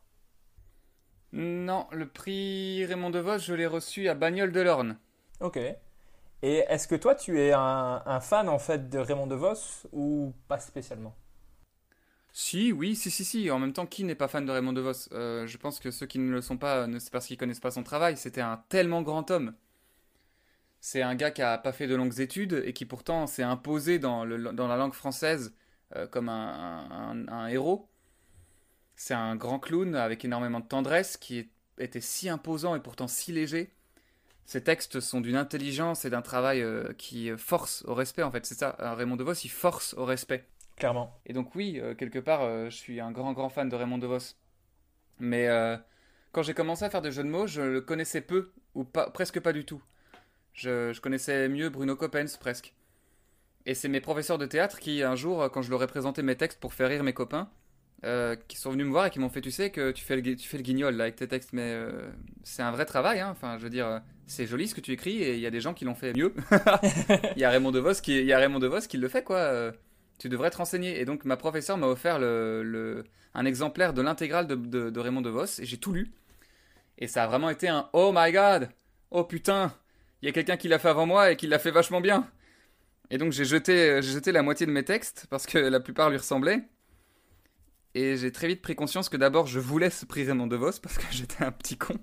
Non, le prix Raymond DeVos, je l'ai reçu à Bagnoles de l'Orne. Ok. Et est-ce que toi, tu es un, un fan en fait de Raymond DeVos ou pas spécialement? Si, oui, si, si, si. En même temps, qui n'est pas fan de Raymond DeVos? Euh, Je pense que ceux qui ne le sont pas, ne c'est parce qu'ils connaissent pas son travail. C'était un tellement grand homme. C'est un gars qui a pas fait de longues études et qui pourtant s'est imposé dans, le, dans la langue française euh, comme un, un- un héros. C'est un grand clown avec énormément de tendresse qui est- était si imposant et pourtant si léger. Ses textes sont d'une intelligence et d'un travail euh, qui force au respect en fait. C'est ça, euh, Raymond DeVos, il force au respect. Clairement. Et donc oui, euh, quelque part, euh, je suis un grand grand fan de Raymond DeVos. Mais euh, quand j'ai commencé à faire des jeux de mots, je le connaissais peu, ou pas, presque pas du tout. Je, je connaissais mieux Bruno Coppens, presque. Et c'est mes professeurs de théâtre qui, un jour, euh, quand je leur ai présenté mes textes pour faire rire mes copains, euh, qui sont venus me voir et qui m'ont fait, tu sais que tu fais le, gui- tu fais le guignol là, avec tes textes, mais euh, c'est un vrai travail, hein. Enfin, je veux dire, euh, c'est joli ce que tu écris et il y a des gens qui l'ont fait mieux. Il y a Raymond DeVos qui, il y a Raymond DeVos qui le fait, quoi. euh, tu devrais te renseigner. Et donc, ma professeure m'a offert le, le- un exemplaire de l'intégrale de, de, de Raymond DeVos et j'ai tout lu. Et ça a vraiment été un oh my god! Oh putain! Il y a quelqu'un qui l'a fait avant moi et qui l'a fait vachement bien. Et donc, j'ai jeté, j'ai jeté la moitié de mes textes parce que la plupart lui ressemblaient. Et j'ai très vite pris conscience que d'abord, je voulais ce prix Raymond DeVos parce que j'étais un petit con.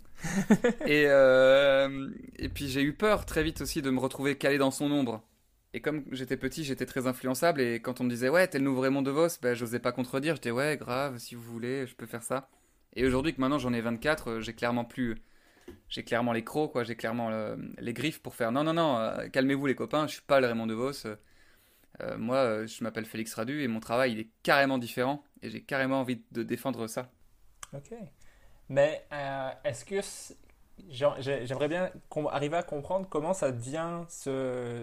et, euh, et puis, j'ai eu peur très vite aussi de me retrouver calé dans son ombre. Et comme j'étais petit, j'étais très influençable. Et quand on me disait, ouais, t'es le nouveau Raymond DeVos, ben, j'osais pas contredire. J'étais, ouais, grave, si vous voulez, je peux faire ça. Et aujourd'hui, que maintenant j'en ai vingt-quatre, euh, j'ai clairement plus. J'ai clairement les crocs, quoi. J'ai clairement le- les griffes pour faire non, non, non, euh, calmez-vous les copains, je suis pas le Raymond DeVos. Euh, euh, moi, euh, je m'appelle Félix Radu et mon travail, il est carrément différent. Et j'ai carrément envie de défendre ça. Ok. Mais euh, est-ce que c'est- genre, j'ai- j'aimerais bien qu'on arrive à comprendre comment ça devient ce...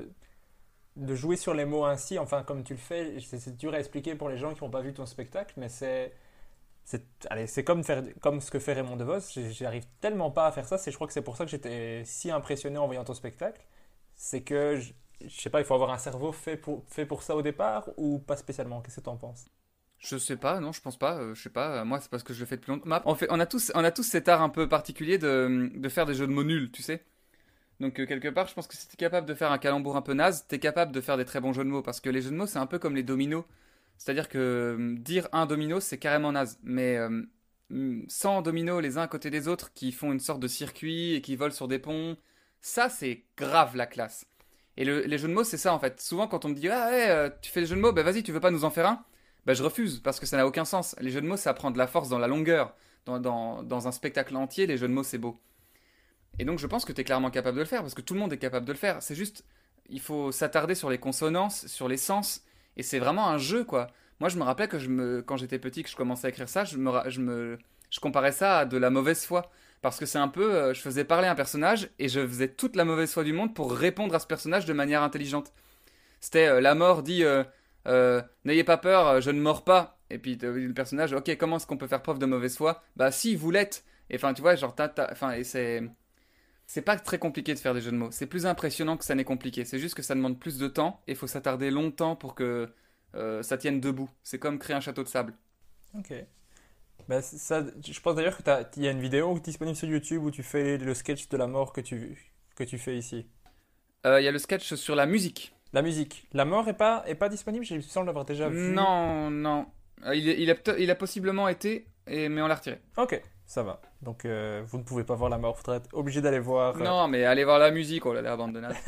de jouer sur les mots ainsi, enfin comme tu le fais, c'est c'est dur à expliquer pour les gens qui n'ont pas vu ton spectacle, mais c'est c'est allez, c'est comme faire comme ce que fait Raymond DeVos. J'ai- J'arrive tellement pas à faire ça, c'est je crois que c'est pour ça que j'étais si impressionné en voyant ton spectacle. C'est que je, je sais pas, il faut avoir un cerveau fait pour fait pour ça au départ ou pas spécialement. Qu'est-ce que tu en penses? Je sais pas, non, je pense pas. euh, je sais pas, euh, moi, c'est parce que je le fais depuis longtemps. On, fait, on, a tous, on a tous cet art un peu particulier de, de faire des jeux de mots nuls, tu sais. Donc, euh, quelque part, je pense que si t'es capable de faire un calembour un peu naze, t'es capable de faire des très bons jeux de mots. Parce que les jeux de mots, c'est un peu comme les dominos. C'est-à-dire que euh, dire un domino, c'est carrément naze. Mais euh, mm, cent dominos les uns à côté des autres qui font une sorte de circuit et qui volent sur des ponts, ça, c'est grave la classe. Et le- les jeux de mots, c'est ça en fait. Souvent, quand on me dit ah ouais, euh, tu fais des jeux de mots, bah vas-y, tu veux pas nous en faire un? Bah je refuse parce que ça n'a aucun sens. Les jeux de mots, ça prend de la force dans la longueur. Dans, dans, dans un spectacle entier, les jeux de mots, c'est beau. Et donc, je pense que tu es clairement capable de le faire parce que tout le monde est capable de le faire. C'est juste, il faut s'attarder sur les consonances, sur les sens. Et c'est vraiment un jeu, quoi. Moi, je me rappelais que je me, quand j'étais petit, que je commençais à écrire ça, je, me, ra- je, me, je comparais ça à de la mauvaise foi. Parce que c'est un peu, euh, je faisais parler un personnage et je faisais toute la mauvaise foi du monde pour répondre à ce personnage de manière intelligente. C'était euh, la mort dit euh, euh, n'ayez pas peur, euh, je ne mords pas. Et puis euh, le personnage, ok, comment est-ce qu'on peut faire preuve de mauvaise foi? Bah si, vous l'êtes. Et enfin, tu vois, genre, t'as, t'as- enfin, et c'est, c'est pas très compliqué de faire des jeux de mots. C'est plus impressionnant que ça n'est compliqué. C'est juste que ça demande plus de temps et il faut s'attarder longtemps pour que euh, ça tienne debout. C'est comme créer un château de sable. Ok. Bah, ça, je pense d'ailleurs qu'il y a une vidéo disponible sur YouTube où tu fais le sketch de la mort que tu, que tu fais ici. Il euh, y a le sketch sur la musique. La musique. La mort est pas, est pas disponible? J'ai l'impression de l'avoir déjà vu. Non, non. Il, est, il, a, il a possiblement été, et, mais on l'a retiré. Ok, ça va. Donc euh, vous ne pouvez pas voir la mort, vous serez obligé d'aller voir... Euh... Non, mais allez voir la musique, oh là là, bande de nazes.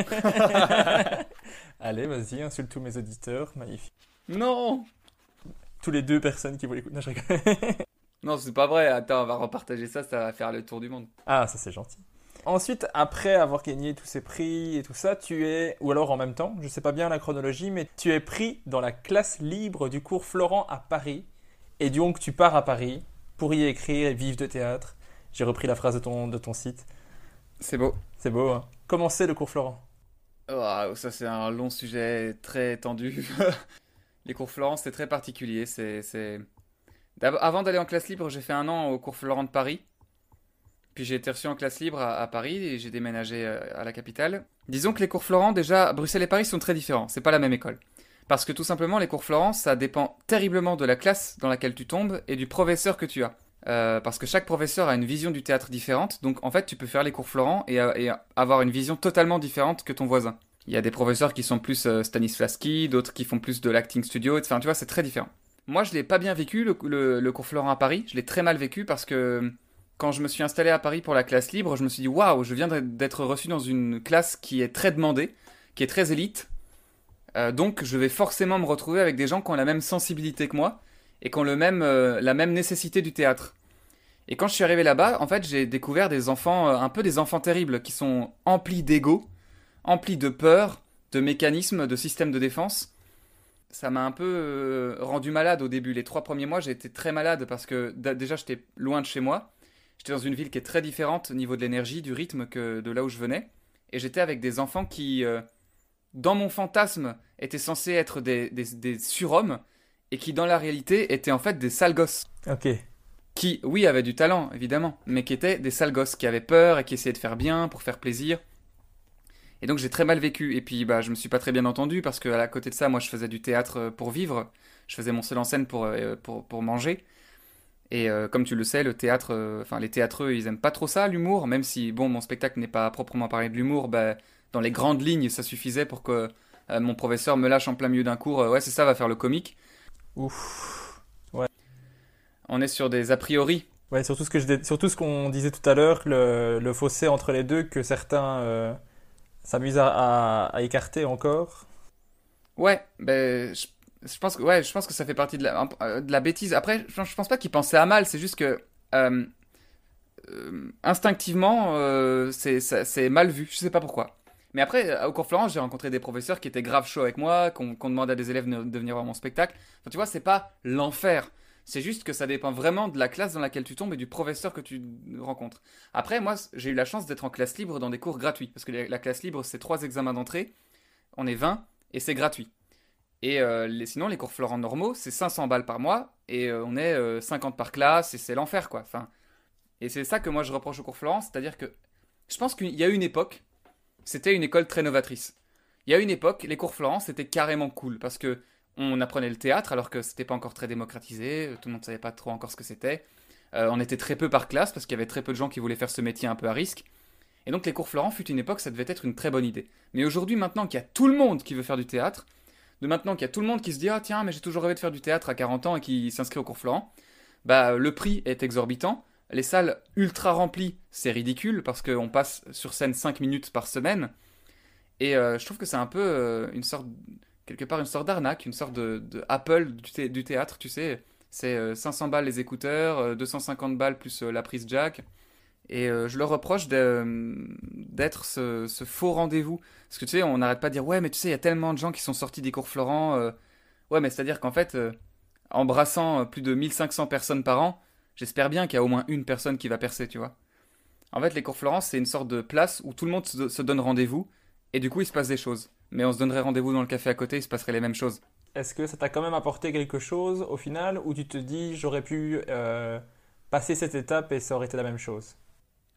Allez, vas-y, insulte tous mes auditeurs, magnifique. Non. Tous les deux personnes qui vont l'écouter. Non, je rigole. Non, c'est pas vrai, attends, on va repartager ça, ça va faire le tour du monde. Ah, ça c'est gentil. Ensuite, après avoir gagné tous ces prix et tout ça, tu es, ou alors en même temps, je sais pas bien la chronologie, mais tu es pris dans la classe libre du cours Florent à Paris. Et donc tu pars à Paris pour y écrire et vivre de théâtre. J'ai repris la phrase de ton, de ton site. C'est beau. C'est beau, hein. Comment c'est le cours Florent? Oh, ça c'est un long sujet très tendu. Les cours Florent, c'est très particulier. C'est, c'est... Avant d'aller en classe libre, j'ai fait un an au cours Florent de Paris. Puis j'ai été reçu en classe libre à, à Paris et j'ai déménagé à la capitale. Disons que les cours Florent, déjà, Bruxelles et Paris sont très différents. C'est pas la même école. Parce que tout simplement, les cours Florent, ça dépend terriblement de la classe dans laquelle tu tombes et du professeur que tu as. Euh, parce que chaque professeur a une vision du théâtre différente. Donc en fait, tu peux faire les cours Florent et, et avoir une vision totalement différente que ton voisin. Il y a des professeurs qui sont plus euh, Stanislavski, d'autres qui font plus de l'acting studio. Enfin, tu vois, c'est très différent. Moi, je l'ai pas bien vécu, le, le, le cours Florent à Paris. Je l'ai très mal vécu parce que quand je me suis installé à Paris pour la classe libre, je me suis dit « Waouh, je viens d'être reçu dans une classe qui est très demandée, qui est très élite. Euh, donc, je vais forcément me retrouver avec des gens qui ont la même sensibilité que moi et qui ont le même, euh, la même nécessité du théâtre. » Et quand je suis arrivé là-bas, en fait, j'ai découvert des enfants, euh, un peu des enfants terribles, qui sont emplis d'ego, emplis de peur, de mécanismes, de systèmes de défense. Ça m'a un peu euh, rendu malade au début. Les trois premiers mois, j'ai été très malade parce que d- déjà, j'étais loin de chez moi. J'étais dans une ville qui est très différente au niveau de l'énergie, du rythme que de là où je venais. Et j'étais avec des enfants qui, euh, dans mon fantasme, étaient censés être des, des, des surhommes et qui, dans la réalité, étaient en fait des sales gosses. Ok. Qui, oui, avaient du talent, évidemment, mais qui étaient des sales gosses, qui avaient peur et qui essayaient de faire bien pour faire plaisir. Et donc j'ai très mal vécu. Et puis bah, je me suis pas très bien entendu parce qu'à côté de ça, moi je faisais du théâtre pour vivre. Je faisais mon seul en scène pour, euh, pour, pour manger. Et euh, comme tu le sais, le théâtre, enfin euh, les théâtreux, ils aiment pas trop ça, l'humour. Même si, bon, mon spectacle n'est pas proprement parlé de l'humour, bah, dans les grandes lignes, ça suffisait pour que euh, mon professeur me lâche en plein milieu d'un cours. Euh, ouais, c'est ça, va faire le comique. Ouf. Ouais. On est sur des a priori. Ouais, surtout ce que je, surtout ce qu'on disait tout à l'heure, le, le fossé entre les deux que certains euh, s'amusent à, à, à écarter encore. Ouais, ben je, je pense que ouais, je pense que ça fait partie de la, de la bêtise. Après, je, je pense pas qu'ils pensaient à mal, c'est juste que euh, euh, instinctivement, euh, c'est, ça, c'est mal vu. Je sais pas pourquoi. Mais après, au cours Florent, j'ai rencontré des professeurs qui étaient grave chauds avec moi, qu'on, qu'on demandait à des élèves de venir voir mon spectacle. Enfin, tu vois, c'est pas l'enfer. C'est juste que ça dépend vraiment de la classe dans laquelle tu tombes et du professeur que tu rencontres. Après, moi, j'ai eu la chance d'être en classe libre dans des cours gratuits. Parce que la classe libre, c'est trois examens d'entrée. On est vingt et c'est gratuit. Et euh, les, sinon, les cours Florent normaux, c'est cinq cents balles par mois. Et euh, on est euh, cinquante par classe et c'est l'enfer, quoi. Enfin, et c'est ça que moi, je reproche au cours Florent. C'est-à-dire que je pense qu'il y a une époque, c'était une école très novatrice. Il y a une époque, les cours Florent, c'était carrément cool. Parce que on apprenait le théâtre alors que c'était pas encore très démocratisé, tout le monde savait pas trop encore ce que c'était. Euh, on était très peu par classe parce qu'il y avait très peu de gens qui voulaient faire ce métier un peu à risque. Et donc les cours Florent, fut une époque, ça devait être une très bonne idée. Mais aujourd'hui, maintenant qu'il y a tout le monde qui veut faire du théâtre, de maintenant qu'il y a tout le monde qui se dit « Ah tiens, mais j'ai toujours rêvé de faire du théâtre à quarante ans » et qui s'inscrit au cours Florent, bah le prix est exorbitant. Les salles ultra remplies, c'est ridicule parce qu'on passe sur scène cinq minutes par semaine. Et euh, je trouve que c'est un peu euh, une sorte... quelque part une sorte d'arnaque, une sorte de, de Apple du, thé, du théâtre, tu sais. C'est euh, cinq cents balles les écouteurs, euh, deux cent cinquante balles plus euh, la prise jack. Et euh, je leur reproche de, euh, d'être ce, ce faux rendez-vous. Parce que tu sais, on n'arrête pas de dire « Ouais, mais tu sais, il y a tellement de gens qui sont sortis des cours Florent. Euh... » Ouais, mais c'est-à-dire qu'en fait, euh, en brassant plus de mille cinq cents personnes par an, j'espère bien qu'il y a au moins une personne qui va percer, tu vois. En fait, les cours Florent, c'est une sorte de place où tout le monde se, se donne rendez-vous. Et du coup, il se passe des choses. Mais on se donnerait rendez-vous dans le café à côté, il se passerait les mêmes choses. Est-ce que ça t'a quand même apporté quelque chose au final, où tu te dis j'aurais pu euh, passer cette étape et ça aurait été la même chose?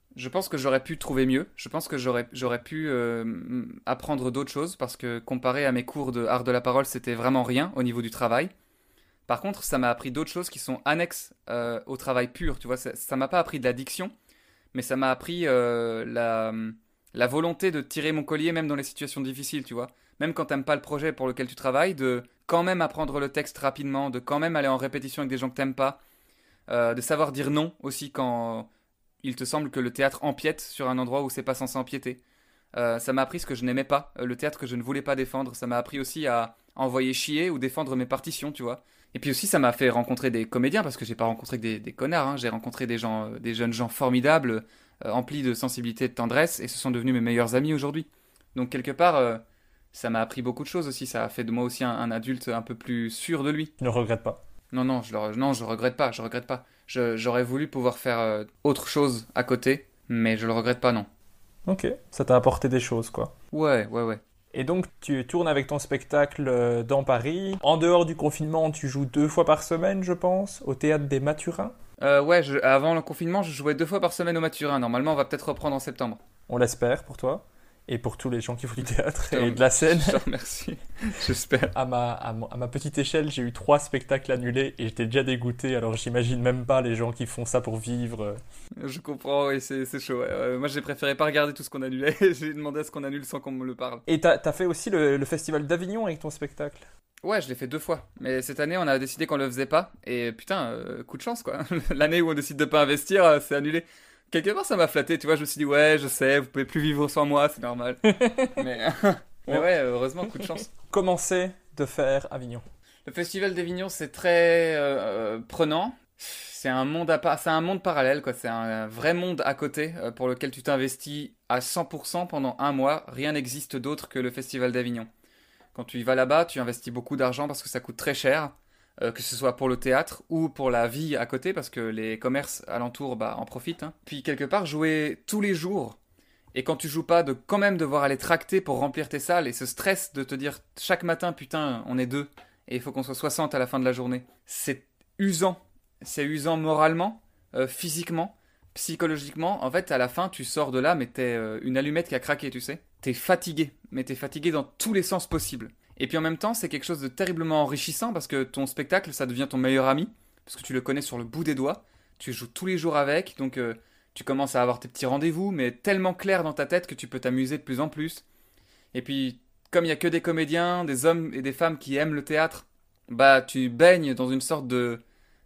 Je pense que j'aurais pu trouver mieux. Je pense que j'aurais, j'aurais pu euh, apprendre d'autres choses parce que comparé à mes cours de art de la parole, c'était vraiment rien au niveau du travail. Par contre, ça m'a appris d'autres choses qui sont annexes euh, au travail pur. Tu vois, ça, ça m'a pas appris de la diction, mais ça m'a appris euh, la, la volonté de tirer mon collier même dans les situations difficiles, tu vois. Même quand t'aimes pas le projet pour lequel tu travailles, de quand même apprendre le texte rapidement, de quand même aller en répétition avec des gens que t'aimes pas, euh, de savoir dire non aussi quand il te semble que le théâtre empiète sur un endroit où c'est pas censé empiéter. Euh, ça m'a appris ce que je n'aimais pas, le théâtre que je ne voulais pas défendre. Ça m'a appris aussi à envoyer chier ou défendre mes partitions, tu vois. Et puis aussi, ça m'a fait rencontrer des comédiens, parce que j'ai pas rencontré que des, des connards, hein. J'ai rencontré des gens, euh, des jeunes gens formidables, euh, emplis de sensibilité et de tendresse, et ce sont devenus mes meilleurs amis aujourd'hui. Donc quelque part, euh, ça m'a appris beaucoup de choses aussi. Ça a fait de moi aussi un, un adulte un peu plus sûr de lui. Tu ne regrettes pas? Non, non, je le, non, je regrette pas, je regrette pas. Je, j'aurais voulu pouvoir faire euh, autre chose à côté, mais je le regrette pas, non. Ok, ça t'a apporté des choses, quoi. Ouais, ouais, ouais. Et donc, tu tournes avec ton spectacle dans Paris. En dehors du confinement, tu joues deux fois par semaine, je pense, au Théâtre des Mathurins. Euh, ouais, je, avant le confinement, je jouais deux fois par semaine au Mathurin. Normalement, on va peut-être reprendre en septembre. On l'espère pour toi. Et pour tous les gens qui font du théâtre te et de la scène. Je te remercie, j'espère. À ma, à, ma, à ma petite échelle, j'ai eu trois spectacles annulés et j'étais déjà dégoûté. Alors j'imagine même pas les gens qui font ça pour vivre. Je comprends, oui, c'est, c'est chaud. Ouais. Euh, moi, j'ai préféré pas regarder tout ce qu'on annulait. J'ai demandé à ce qu'on annule sans qu'on me le parle. Et t'as, t'as fait aussi le, le festival d'Avignon avec ton spectacle? Ouais, je l'ai fait deux fois. Mais cette année, on a décidé qu'on le faisait pas. Et putain, euh, coup de chance, quoi. L'année où on décide de pas investir, euh, c'est annulé. Quelque part, ça m'a flatté, tu vois, je me suis dit, ouais, je sais, vous pouvez plus vivre sans moi, c'est normal. mais, mais ouais, heureusement, coup de chance. Comment c'est de faire Avignon? Le festival d'Avignon, c'est très euh, euh, prenant. C'est un monde à part, c'est un monde parallèle, quoi. C'est un vrai monde à côté euh, pour lequel tu t'investis à cent pour cent pendant un mois. Rien n'existe d'autre que le festival d'Avignon. Quand tu y vas là-bas, tu investis beaucoup d'argent parce que ça coûte très cher. Euh, que ce soit pour le théâtre ou pour la vie à côté, parce que les commerces alentours bah, en profitent. Hein. Puis quelque part, jouer tous les jours, et quand tu joues pas, de quand même devoir aller tracter pour remplir tes salles, et ce stress de te dire chaque matin, putain, on est deux, et il faut qu'on soit soixante à la fin de la journée. C'est usant. C'est usant moralement, euh, physiquement, psychologiquement. En fait, à la fin, tu sors de là, mais t'es euh, une allumette qui a craqué, tu sais. T'es fatigué, mais t'es fatigué dans tous les sens possibles. Et puis en même temps, c'est quelque chose de terriblement enrichissant parce que ton spectacle, ça devient ton meilleur ami, parce que tu le connais sur le bout des doigts, tu joues tous les jours avec, donc euh, tu commences à avoir tes petits rendez-vous, mais tellement clair dans ta tête que tu peux t'amuser de plus en plus. Et puis, comme il n'y a que des comédiens, des hommes et des femmes qui aiment le théâtre, bah tu baignes dans une sorte de,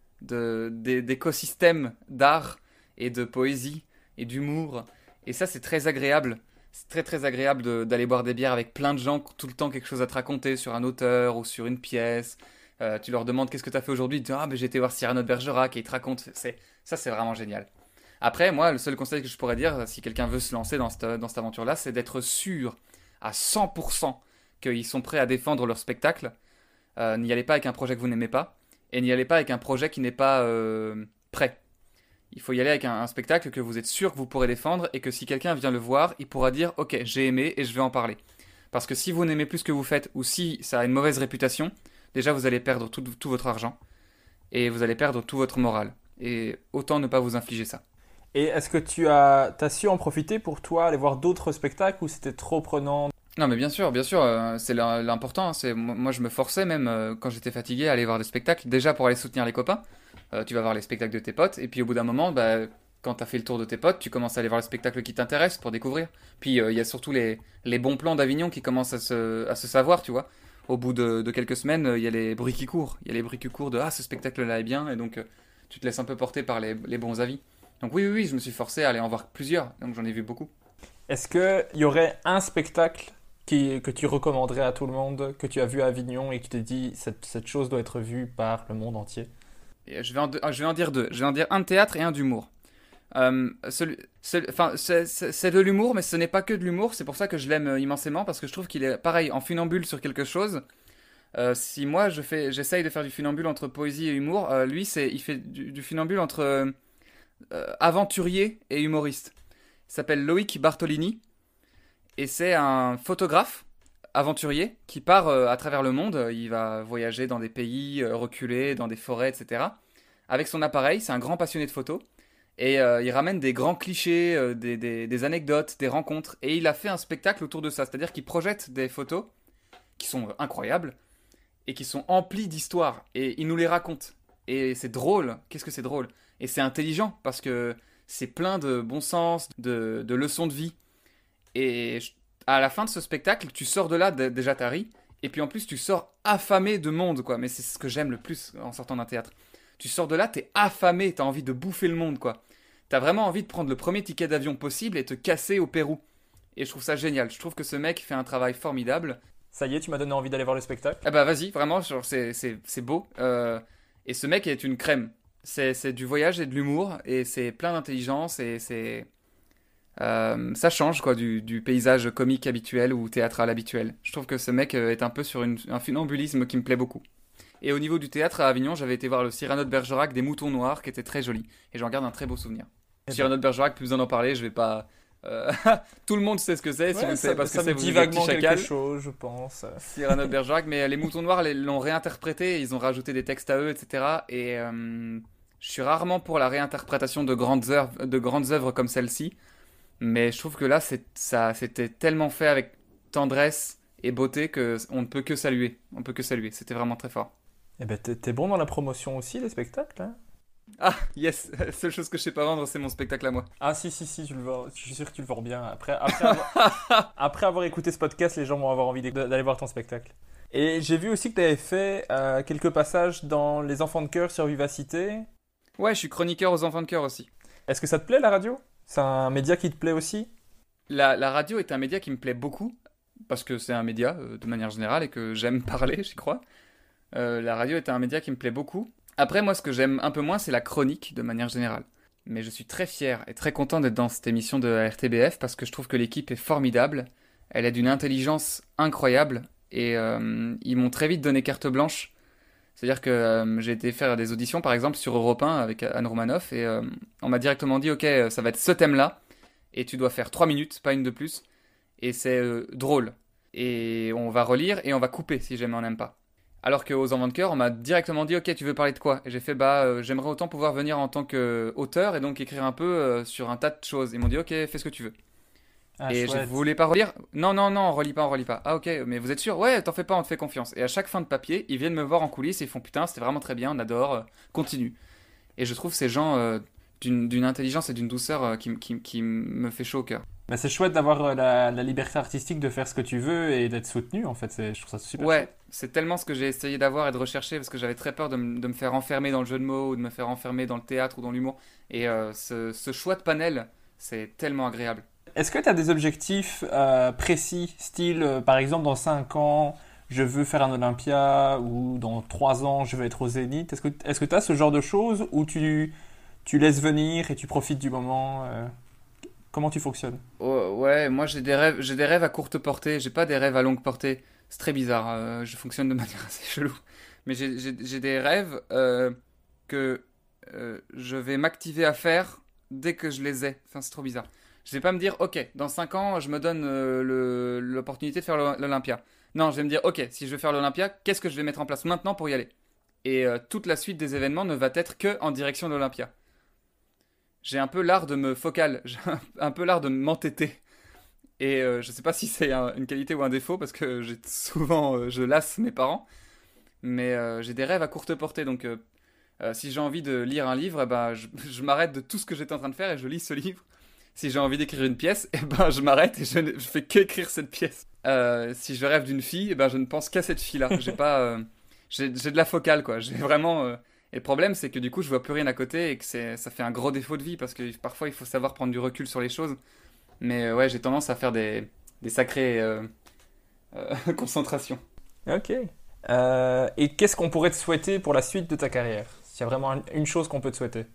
de, d'écosystème d'art et de poésie et d'humour, et ça c'est très agréable. C'est très très agréable de, d'aller boire des bières avec plein de gens qui ont tout le temps quelque chose à te raconter sur un auteur ou sur une pièce. Euh, tu leur demandes qu'est-ce que tu as fait aujourd'hui, ils te disent ah ben j'ai été voir Cyrano de Bergerac et ils te racontent. C'est, ça c'est vraiment génial. Après moi le seul conseil que je pourrais dire si quelqu'un veut se lancer dans cette, dans cette aventure-là, c'est d'être sûr à cent pour cent qu'ils sont prêts à défendre leur spectacle. Euh, n'y allez pas avec un projet que vous n'aimez pas et n'y allez pas avec un projet qui n'est pas euh, prêt. Il faut y aller avec un, un spectacle que vous êtes sûr que vous pourrez défendre et que si quelqu'un vient le voir, il pourra dire « Ok, j'ai aimé et je vais en parler ». Parce que si vous n'aimez plus ce que vous faites ou si ça a une mauvaise réputation, déjà vous allez perdre tout, tout votre argent et vous allez perdre tout votre moral. Et autant ne pas vous infliger ça. Et est-ce que tu as t'as su en profiter pour toi, aller voir d'autres spectacles ou c'était trop prenant? Non mais bien sûr, bien sûr, euh, c'est l'important. Hein, c'est, moi je me forçais même euh, quand j'étais fatigué à aller voir des spectacles, déjà pour aller soutenir les copains. Euh, tu vas voir les spectacles de tes potes, et puis au bout d'un moment, bah, quand t'as fait le tour de tes potes, tu commences à aller voir les spectacles qui t'intéressent pour découvrir. Puis il euh, y a surtout les, les bons plans d'Avignon qui commencent à se, à se savoir, tu vois. Au bout de, de quelques semaines, il euh, y a les bruits qui courent. Il y a les bruits qui courent de « Ah, ce spectacle-là est bien », et donc euh, tu te laisses un peu porter par les, les bons avis. Donc oui, oui, oui, je me suis forcé à aller en voir plusieurs, donc j'en ai vu beaucoup. Est-ce qu'il y aurait un spectacle qui, que tu recommanderais à tout le monde, que tu as vu à Avignon et qui te dit cette, cette chose doit être vue par le monde entier? Je vais, en, je vais en dire deux. Je vais en dire un de théâtre et un d'humour. Euh, celui, celui, enfin, c'est, c'est, c'est de l'humour, mais ce n'est pas que de l'humour. C'est pour ça que je l'aime immensément, parce que je trouve qu'il est pareil, en funambule sur quelque chose. Euh, si moi, je fais, j'essaye de faire du funambule entre poésie et humour, euh, lui, c'est, il fait du, du funambule entre euh, aventurier et humoriste. Il s'appelle Loïc Bartolini, et c'est un photographe aventurier qui part euh, à travers le monde. Il va voyager dans des pays euh, reculés, dans des forêts, et cetera. Avec son appareil, c'est un grand passionné de photos. Et euh, il ramène des grands clichés, euh, des, des, des anecdotes, des rencontres. Et il a fait un spectacle autour de ça. C'est-à-dire qu'il projette des photos qui sont incroyables et qui sont emplies d'histoires. Et il nous les raconte. Et c'est drôle. Qu'est-ce que c'est drôle? Et c'est intelligent parce que c'est plein de bon sens, de, de leçons de vie. Et à la fin de ce spectacle, tu sors de là, d- déjà t'as ri. Et puis en plus, tu sors affamé de monde, quoi. Mais c'est ce que j'aime le plus en sortant d'un théâtre. Tu sors de là, t'es affamé, t'as envie de bouffer le monde, quoi. T'as vraiment envie de prendre le premier ticket d'avion possible et te casser au Pérou. Et je trouve ça génial. Je trouve que ce mec fait un travail formidable. Ça y est, tu m'as donné envie d'aller voir le spectacle. Ah bah vas-y, vraiment, genre, c'est, c'est, c'est beau. Euh, et ce mec est une crème. C'est, c'est du voyage et de l'humour. Et c'est plein d'intelligence. Et c'est... Euh, ça change, quoi, du, du paysage comique habituel ou théâtral habituel. Je trouve que ce mec euh, est un peu sur une, un funambulisme qui me plaît beaucoup. Et au niveau du théâtre à Avignon, j'avais été voir le Cyrano de Bergerac des Moutons Noirs, qui était très joli. Et j'en garde un très beau souvenir. Eh Cyrano de Bergerac, plus besoin d'en parler, je vais pas... euh, Tout le monde sait ce que c'est, si Ouais, vous ne ça, savez pas ce ça que c'est, me vous dit êtes des vaguement petits quelque chacals. chose, je pense. Cyrano de Bergerac, mais les Moutons Noirs les- l'ont réinterprété, ils ont rajouté des textes à eux, et cetera. Et euh, je suis rarement pour la réinterprétation de grandes œuvres, de grandes œuvres comme celle-ci. Mais je trouve que là, c'est, ça, c'était tellement fait avec tendresse et beauté qu'on ne peut que saluer. On ne peut que saluer, c'était vraiment très fort. Eh ben, t'es, t'es bon dans la promotion aussi, les spectacles, hein? Ah, yes, la seule chose que je sais pas vendre, c'est mon spectacle à moi. Ah si, si, si, tu le vends, je suis sûr que tu le vends bien. Après, après, avoir, après avoir écouté ce podcast, les gens vont avoir envie d'éc- d'aller voir ton spectacle. Et j'ai vu aussi que tu avais fait euh, quelques passages dans Les Enfants de Cœur sur Vivacité. Ouais, je suis chroniqueur aux Enfants de Cœur aussi. Est-ce que ça te plaît, la radio? C'est un média qui te plaît aussi? La, la radio est un média qui me plaît beaucoup, parce que c'est un média, euh, de manière générale, et que j'aime parler, j'y crois. Euh, la radio est un média qui me plaît beaucoup. Après, moi, ce que j'aime un peu moins, c'est la chronique, de manière générale. Mais je suis très fier et très content d'être dans cette émission de la R T B F, parce que je trouve que l'équipe est formidable. Elle est d'une intelligence incroyable, et euh, ils m'ont très vite donné carte blanche. C'est-à-dire que euh, j'ai été faire des auditions, par exemple, sur Europe un avec Anne Romanoff, et euh, on m'a directement dit « Ok, ça va être ce thème-là, et tu dois faire trois minutes, pas une de plus, et c'est euh, drôle. Et on va relire, et on va couper si jamais on n'aime pas. » Alors qu'aux Enfants de Cœur, on m'a directement dit « Ok, tu veux parler de quoi ?» Et j'ai fait « Bah, euh, j'aimerais autant pouvoir venir en tant qu'auteur, et donc écrire un peu euh, sur un tas de choses. » Ils m'ont dit « Ok, fais ce que tu veux. Ah, Et je chouette. voulais pas relire. Non, non, non, on relit pas, on relit pas. Ah ok, mais vous êtes sûr? Ouais, t'en fais pas, on te fait confiance. Et à chaque fin de papier, ils viennent me voir en coulisses et ils font putain, c'était vraiment très bien, on adore, euh, continue. Et je trouve ces gens euh, d'une, d'une intelligence et d'une douceur euh, qui, qui, qui me fait chaud au cœur. Bah, c'est chouette d'avoir euh, la, la liberté artistique de faire ce que tu veux et d'être soutenu, en fait. C'est, je trouve ça super Ouais, chouette. c'est tellement ce que j'ai essayé d'avoir et de rechercher parce que j'avais très peur de, m- de me faire enfermer dans le jeu de mots ou de me faire enfermer dans le théâtre ou dans l'humour. Et euh, ce, ce choix de panel, c'est tellement agréable. Est-ce que tu as des objectifs euh, précis, style, euh, par exemple, dans cinq ans, je veux faire un Olympia, ou dans trois ans, je veux être au Zénith? Est-ce que est-ce que tu as ce genre de choses où tu, tu laisses venir et tu profites du moment euh, Comment tu fonctionnes? Oh, ouais, moi j'ai des rêves, j'ai des rêves à courte portée, j'ai pas des rêves à longue portée. C'est très bizarre, euh, je fonctionne de manière assez chelou. Mais j'ai, j'ai, j'ai des rêves euh, que euh, je vais m'activer à faire dès que je les ai. Enfin, c'est trop bizarre. Je vais pas me dire, ok, dans cinq ans, je me donne euh, le, l'opportunité de faire l'O- l'Olympia. Non, je vais me dire, ok, si je veux faire l'Olympia, qu'est-ce que je vais mettre en place maintenant pour y aller? Et euh, toute la suite des événements ne va être que en direction de l'Olympia. J'ai un peu l'art de me focal, j'ai un- un peu l'art de m'entêter. Et euh, je sais pas si c'est un- une qualité ou un défaut, parce que j'ai souvent, euh, je lasse mes parents. Mais euh, j'ai des rêves à courte portée, donc euh, euh, si j'ai envie de lire un livre, eh ben, je, je m'arrête de tout ce que j'étais en train de faire et je lis ce livre. Si j'ai envie d'écrire une pièce, eh ben, je m'arrête et je, ne- je fais qu'écrire cette pièce. Euh, si je rêve d'une fille, eh ben, je ne pense qu'à cette fille-là. J'ai pas, euh, j'ai, j'ai de la focale, quoi. J'ai vraiment. euh, Et le problème, c'est que du coup, je vois plus rien à côté et que c'est, ça fait un gros défaut de vie parce que parfois, il faut savoir prendre du recul sur les choses. Mais euh, ouais, j'ai tendance à faire des, des sacrées euh, euh, concentrations. Ok. Euh, et qu'est-ce qu'on pourrait te souhaiter pour la suite de ta carrière? S'il y a vraiment un- une chose qu'on peut te souhaiter.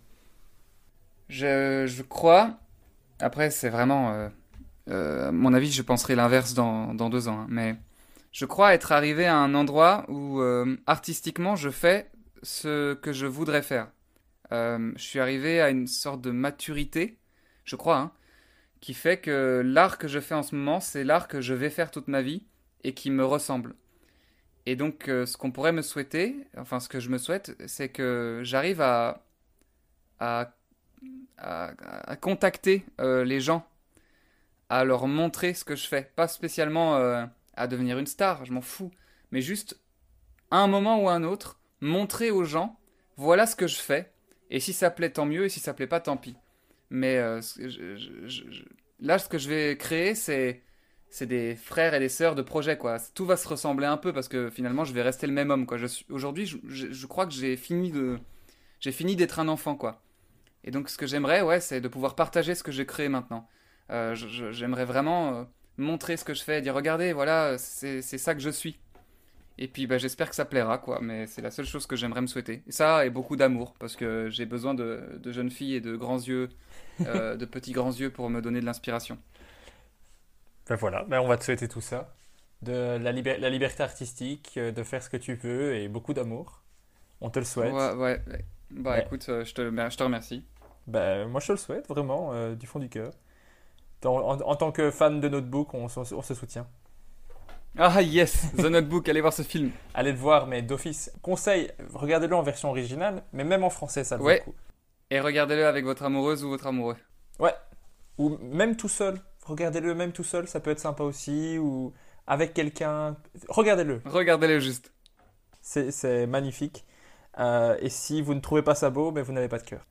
Je, je crois. Après, c'est vraiment. Euh, euh, à mon avis, je penserai l'inverse dans, dans deux ans. hein, mais je crois être arrivé à un endroit où, euh, artistiquement, je fais ce que je voudrais faire. Euh, je suis arrivé à une sorte de maturité, je crois, hein, qui fait que l'art que je fais en ce moment, c'est l'art que je vais faire toute ma vie et qui me ressemble. Et donc, euh, ce qu'on pourrait me souhaiter, enfin, ce que je me souhaite, c'est que j'arrive à, à à, à contacter euh, les gens, à leur montrer ce que je fais. Pas spécialement euh, à devenir une star, je m'en fous. Mais juste, à un moment ou à un autre, montrer aux gens, voilà ce que je fais. Et si ça plaît, tant mieux. Et si ça plaît pas, tant pis. Mais euh, je, je, je, je, là, ce que je vais créer, c'est, c'est des frères et des sœurs de projet, quoi. Tout va se ressembler un peu parce que finalement, je vais rester le même homme, quoi. Je suis, aujourd'hui, je, je, je crois que j'ai fini de, j'ai fini d'être un enfant, quoi. Et donc, ce que j'aimerais, ouais, c'est de pouvoir partager ce que j'ai créé maintenant. Euh, je, je, j'aimerais vraiment euh, montrer ce que je fais, dire regardez, voilà, c'est, c'est ça que je suis. Et puis bah, j'espère que ça plaira, quoi, mais c'est la seule chose que j'aimerais me souhaiter. Et ça, et beaucoup d'amour, parce que j'ai besoin de, de jeunes filles et de grands yeux, euh, de petits grands yeux pour me donner de l'inspiration. Ben voilà, ben on va te souhaiter tout ça. De la, liber- la liberté artistique, de faire ce que tu veux et beaucoup d'amour. On te le souhaite. Ouais, ouais. Bah ouais. Écoute, euh, je, te, je te remercie. Ben, moi je te le souhaite, vraiment, euh, du fond du cœur. En, en, en tant que fan de Notebook, on, on, on se soutient. Ah yes, The Notebook, allez voir ce film. Allez le voir, mais d'office. Conseil, regardez-le en version originale, mais même en français, ça le ouais. vaut le coup. Et regardez-le avec votre amoureuse ou votre amoureux. Ouais, ou même tout seul. Regardez-le même tout seul, ça peut être sympa aussi, ou avec quelqu'un. Regardez-le. Regardez-le juste. C'est, c'est magnifique. Euh, et si vous ne trouvez pas ça beau, ben vous n'avez pas de cœur.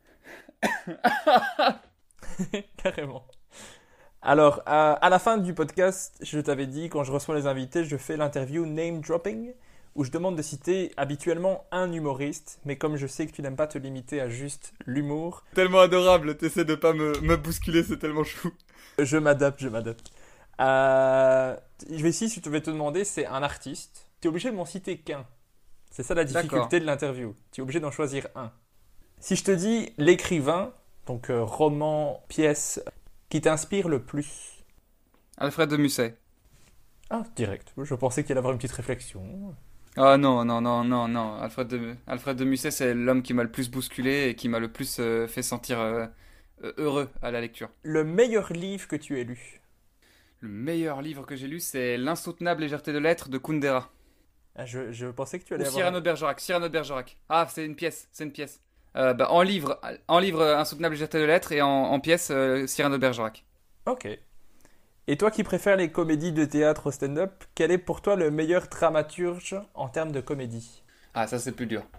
Carrément. Alors, à, à la fin du podcast, je t'avais dit, quand je reçois les invités, je fais l'interview name dropping, où je demande de citer habituellement un humoriste, mais comme je sais que tu n'aimes pas te limiter à juste l'humour... Tellement adorable, t'essaies de pas me, me bousculer, c'est tellement chou. Je m'adapte, je m'adapte. Euh, je vais ici, si tu veux te demander, c'est un artiste. Tu es obligé de m'en citer qu'un. C'est ça la difficulté D'accord. de l'interview. Tu es obligé d'en choisir un. Si je te dis l'écrivain, donc euh, roman, pièce, qui t'inspire le plus? Alfred de Musset. Ah, direct. Je pensais qu'il allait avoir une petite réflexion. Ah non, non, non, non, non. Alfred de, Alfred de Musset, c'est l'homme qui m'a le plus bousculé et qui m'a le plus euh, fait sentir euh, heureux à la lecture. Le meilleur livre que tu aies lu? Le meilleur livre que j'ai lu, c'est L'insoutenable légèreté de l'être de Kundera. Ah, je, je pensais que tu allais Ou avoir... Cyrano de Bergerac, Cyrano de Bergerac. Ah, c'est une pièce, c'est une pièce. Euh, bah, en livre, en livre Insoutenable légèreté de l'être et en, en pièce euh, Cyrano de Bergerac. Ok. Et toi qui préfères les comédies de théâtre au stand-up, quel est pour toi le meilleur dramaturge en termes de comédie? Ah, ça c'est plus dur.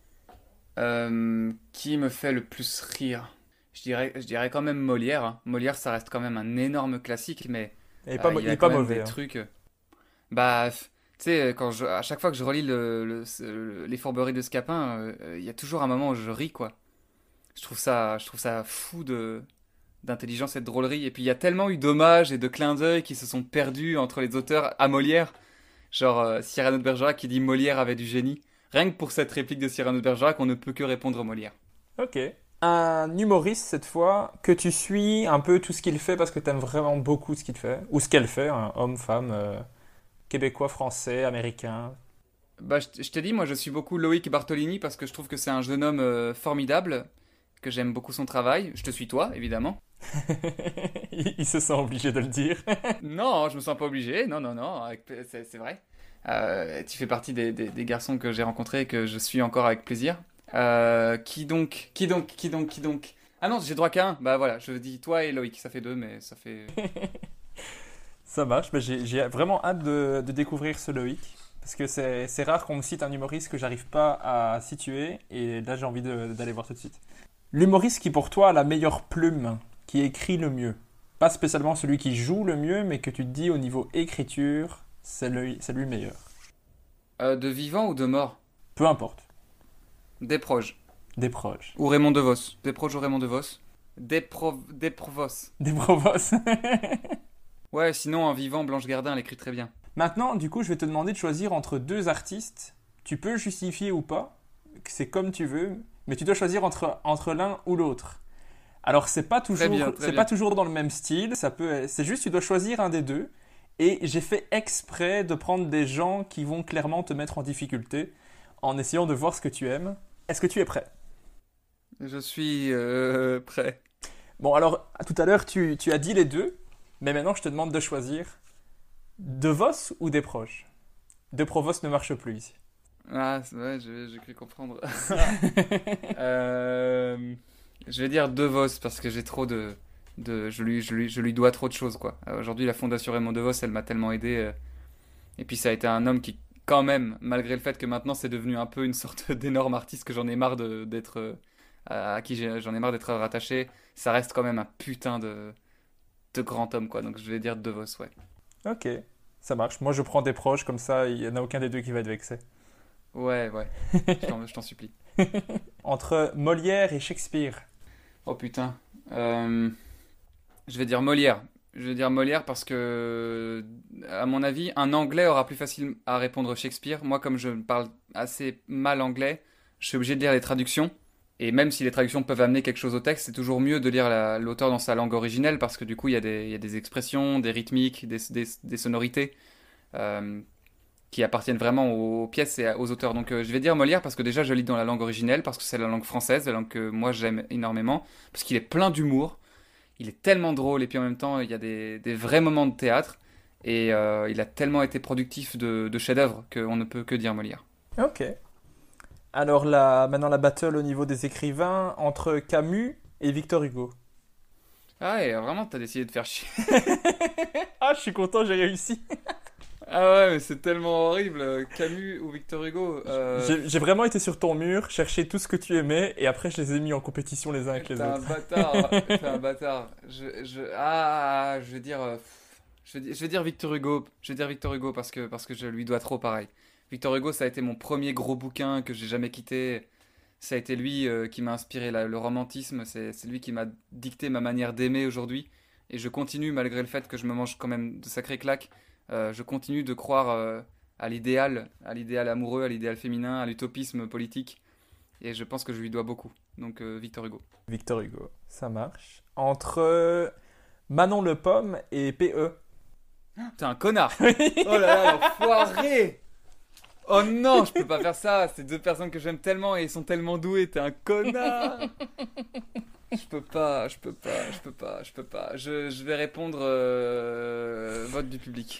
Euh, qui me fait le plus rire? Je dirais, je dirais quand même Molière. Hein. Molière, ça reste quand même un énorme classique, mais il est pas, euh, il il a est quand pas même mauvais. Des hein. trucs. Bah, tu sais, quand je, à chaque fois que je relis le, le, le, les Fourberies de Scapin, il euh, y a toujours un moment où je ris, quoi. Je trouve ça, je trouve ça fou de d'intelligence et de drôlerie. Et puis il y a tellement eu d'hommages et de clins d'œil qui se sont perdus entre les auteurs à Molière. Genre euh, Cyrano de Bergerac qui dit Molière avait du génie. Rien que pour cette réplique de Cyrano de Bergerac, on ne peut que répondre Molière. Ok. Un humoriste cette fois que tu suis un peu tout ce qu'il fait parce que tu aimes vraiment beaucoup ce qu'il fait ou ce qu'elle fait, hein, homme, femme, euh, québécois, français, américain. Bah je, je t'ai dit, moi je suis beaucoup Loïc Bartolini parce que je trouve que c'est un jeune homme euh, formidable, que j'aime beaucoup son travail. Je te suis toi, évidemment. il, il se sent obligé de le dire. Non, je me sens pas obligé. Non, non, non. C'est, c'est vrai. Euh, tu fais partie des, des, des garçons que j'ai rencontrés et que je suis encore avec plaisir. Euh, qui donc Qui donc Qui donc Qui donc Ah non, j'ai droit qu'à un. Bah voilà, je dis toi et Loïc. Ça fait deux, mais ça fait... Ça marche. Bah, j'ai, j'ai vraiment hâte de, de découvrir ce Loïc. Parce que c'est, c'est rare qu'on me cite un humoriste que j'arrive pas à situer. Et là, j'ai envie de, d'aller voir tout de suite. L'humoriste qui, pour toi, a la meilleure plume, qui écrit le mieux. Pas spécialement celui qui joue le mieux, mais que tu te dis au niveau écriture, c'est lui, c'est lui le meilleur. Euh, de vivant ou de mort? Peu importe. Des proches. Des proches. Ou Raymond DeVos. Des proches ou Raymond DeVos. Des, pro... des Provos. Des Provos. Ouais, sinon, en vivant, Blanche Gardin, elle écrit très bien. Maintenant, du coup, je vais te demander de choisir entre deux artistes. Tu peux justifier ou pas, c'est comme tu veux, mais tu dois choisir entre, entre l'un ou l'autre. Alors, c'est pas toujours, très bien, très c'est bien. pas toujours dans le même style, ça peut, c'est juste tu dois choisir un des deux. Et j'ai fait exprès de prendre des gens qui vont clairement te mettre en difficulté en essayant de voir ce que tu aimes. Est-ce que tu es prêt? Je suis euh, prêt. Bon, alors, tout à l'heure, tu, tu as dit les deux, mais maintenant, je te demande de choisir DeVos ou Desproges. De Provos ne marche plus ici. Ah, ouais, j'ai, j'ai cru comprendre. euh, Je vais dire De Vos parce que j'ai trop de, de je lui, je lui, je lui dois trop de choses quoi. Euh, Aujourd'hui, la Fondation Raymond De Vos, elle m'a tellement aidé. euh, Et puis ça a été un homme qui, quand même, malgré le fait que maintenant c'est devenu un peu une sorte d'énorme artiste que j'en ai marre de, d'être, euh, à qui j'ai- j'en ai marre d'être rattaché, ça reste quand même un putain de, de grand homme quoi. Donc je vais dire De Vos, ouais. Ok, ça marche. Moi, je prends des proches, comme ça, il n'y en a aucun des deux qui va être vexé. Ouais, ouais. Je t'en, je t'en supplie. Entre Molière et Shakespeare. Oh putain. Euh, je vais dire Molière. Je vais dire Molière parce que, à mon avis, un Anglais aura plus facile à répondre Shakespeare. Moi, comme je parle assez mal anglais, je suis obligé de lire les traductions. Et même si les traductions peuvent amener quelque chose au texte, c'est toujours mieux de lire la- l'auteur dans sa langue originelle parce que du coup, il y a des, il y a des expressions, des rythmiques, des, des- des sonorités euh, qui appartiennent vraiment aux pièces et aux auteurs. Donc, euh, je vais dire Molière parce que déjà, je lis dans la langue originelle, parce que c'est la langue française, la langue que moi j'aime énormément, parce qu'il est plein d'humour. Il est tellement drôle et puis en même temps, il y a des, des vrais moments de théâtre. Et euh, il a tellement été productif de, de chefs-d'œuvre qu'on ne peut que dire Molière. Ok. Alors là, maintenant la battle au niveau des écrivains entre Camus et Victor Hugo. Ah ouais, vraiment, t'as décidé de faire chier. Ah, je suis content, j'ai réussi. Ah ouais, mais c'est tellement horrible. Camus ou Victor Hugo. euh, J'ai j'ai vraiment été sur ton mur, chercher tout ce que tu aimais, et après je les ai mis en compétition les uns avec les T'es un autres. bâtard. T'es un bâtard. Je, je, ah, je vais dire, euh, pff, je vais, di- je vais dire Victor Hugo. Je vais dire Victor Hugo parce que, parce que je lui dois trop pareil. Victor Hugo, ça a été mon premier gros bouquin que j'ai jamais quitté. Ça a été lui euh, qui m'a inspiré la- le romantisme. C'est, c'est lui qui m'a dicté ma manière d'aimer aujourd'hui. Et je continue, malgré le fait que je me mange quand même de sacrées claques, euh, je continue de croire euh, à l'idéal, à l'idéal amoureux, à l'idéal féminin, à l'utopisme politique. Et je pense que je lui dois beaucoup. Donc euh, Victor Hugo. Victor Hugo, ça marche. Entre Manon Le Pomme et P E. T'es un connard. Oh là là, l'enfoiré. Oh non, je peux pas faire ça. C'est deux personnes que j'aime tellement et ils sont tellement doués. T'es un connard. Je peux pas, je peux pas, je peux pas, je peux pas. Je, je vais répondre euh, vote du public.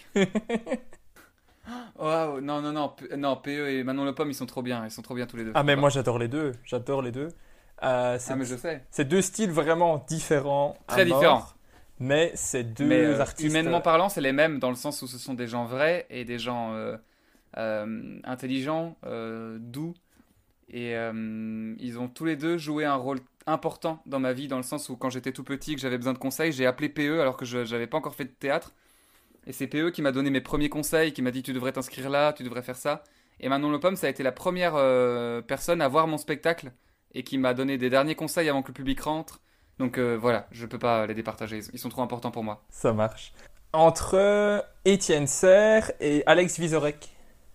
Waouh, non, non, non, P- non, P E et Manon Le Pomme, ils sont trop bien. Ils sont trop bien tous les deux. Ah mais moi j'adore les deux, j'adore les deux. Euh, c'est Ah mais je sais. c'est deux styles vraiment différents. à Très mort, différents. Mais c'est deux Mais euh, artistes. humainement parlant, c'est les mêmes dans le sens où ce sont des gens vrais et des gens euh, euh, intelligents, euh, doux. Et euh, ils ont tous les deux joué un rôle important dans ma vie, dans le sens où quand j'étais tout petit, que j'avais besoin de conseils, j'ai appelé P E alors que je n'avais pas encore fait de théâtre. Et c'est P E qui m'a donné mes premiers conseils, qui m'a dit tu devrais t'inscrire là, tu devrais faire ça. Et Manon Le Pomme, ça a été la première euh, personne à voir mon spectacle et qui m'a donné des derniers conseils avant que le public rentre. Donc euh, voilà, je peux pas les départager, ils sont trop importants pour moi. Ça marche. Entre Étienne Serre et Alex Vizorek.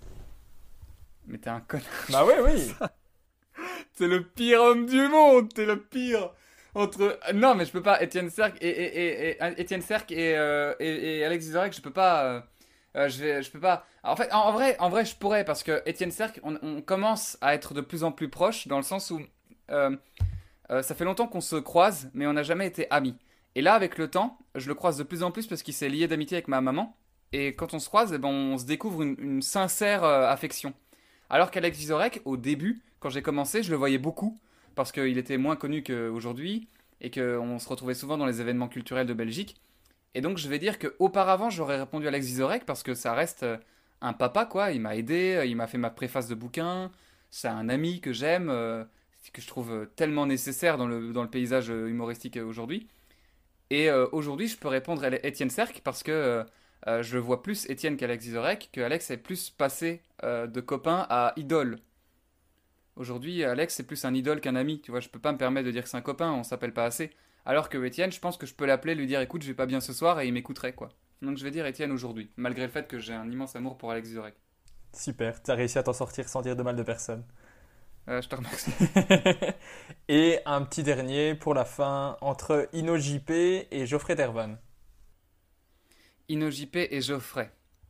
Mais t'es un connard. Bah oui, oui. T'es le pire homme du monde, t'es le pire. Entre non mais je peux pas Étienne Serck et, et, et, et Étienne Serck et, euh, et, et Alex Vizorek, je peux pas euh, euh, je vais je peux pas. En fait en, en vrai en vrai je pourrais parce que Étienne Serck on, on commence à être de plus en plus proches dans le sens où euh, euh, ça fait longtemps qu'on se croise mais on n'a jamais été amis. Et là avec le temps, je le croise de plus en plus parce qu'il s'est lié d'amitié avec ma maman et quand on se croise, eh ben, on se découvre une, une sincère euh, affection. Alors qu'Alex Vizorek au début, quand j'ai commencé, je le voyais beaucoup parce qu'il était moins connu qu'aujourd'hui et qu'on se retrouvait souvent dans les événements culturels de Belgique. Et donc je vais dire qu'auparavant j'aurais répondu à Alex Vizorek parce que ça reste euh, un papa quoi, il m'a aidé, euh, il m'a fait ma préface de bouquin, c'est un ami que j'aime, euh, que je trouve euh, tellement nécessaire dans le, dans le paysage euh, humoristique euh, aujourd'hui. Et euh, aujourd'hui je peux répondre à Étienne Serck parce que euh, euh, je vois plus Étienne qu'Alex Vizorek, que Alex est plus passé euh, de copain à idole. Aujourd'hui, Alex, c'est plus un idole qu'un ami. Tu vois, je peux pas me permettre de dire que c'est un copain, on s'appelle pas assez. Alors que Étienne, je pense que je peux l'appeler, lui dire écoute, je vais pas bien ce soir et il m'écouterait quoi. Donc je vais dire Étienne aujourd'hui, malgré le fait que j'ai un immense amour pour Alex Vizorek. Super, t'as réussi à t'en sortir sans dire de mal de personne. Euh, je te remercie. Et un petit dernier pour la fin, entre Ino J P et Geoffrey Dervan. Ino J P et Geoffrey.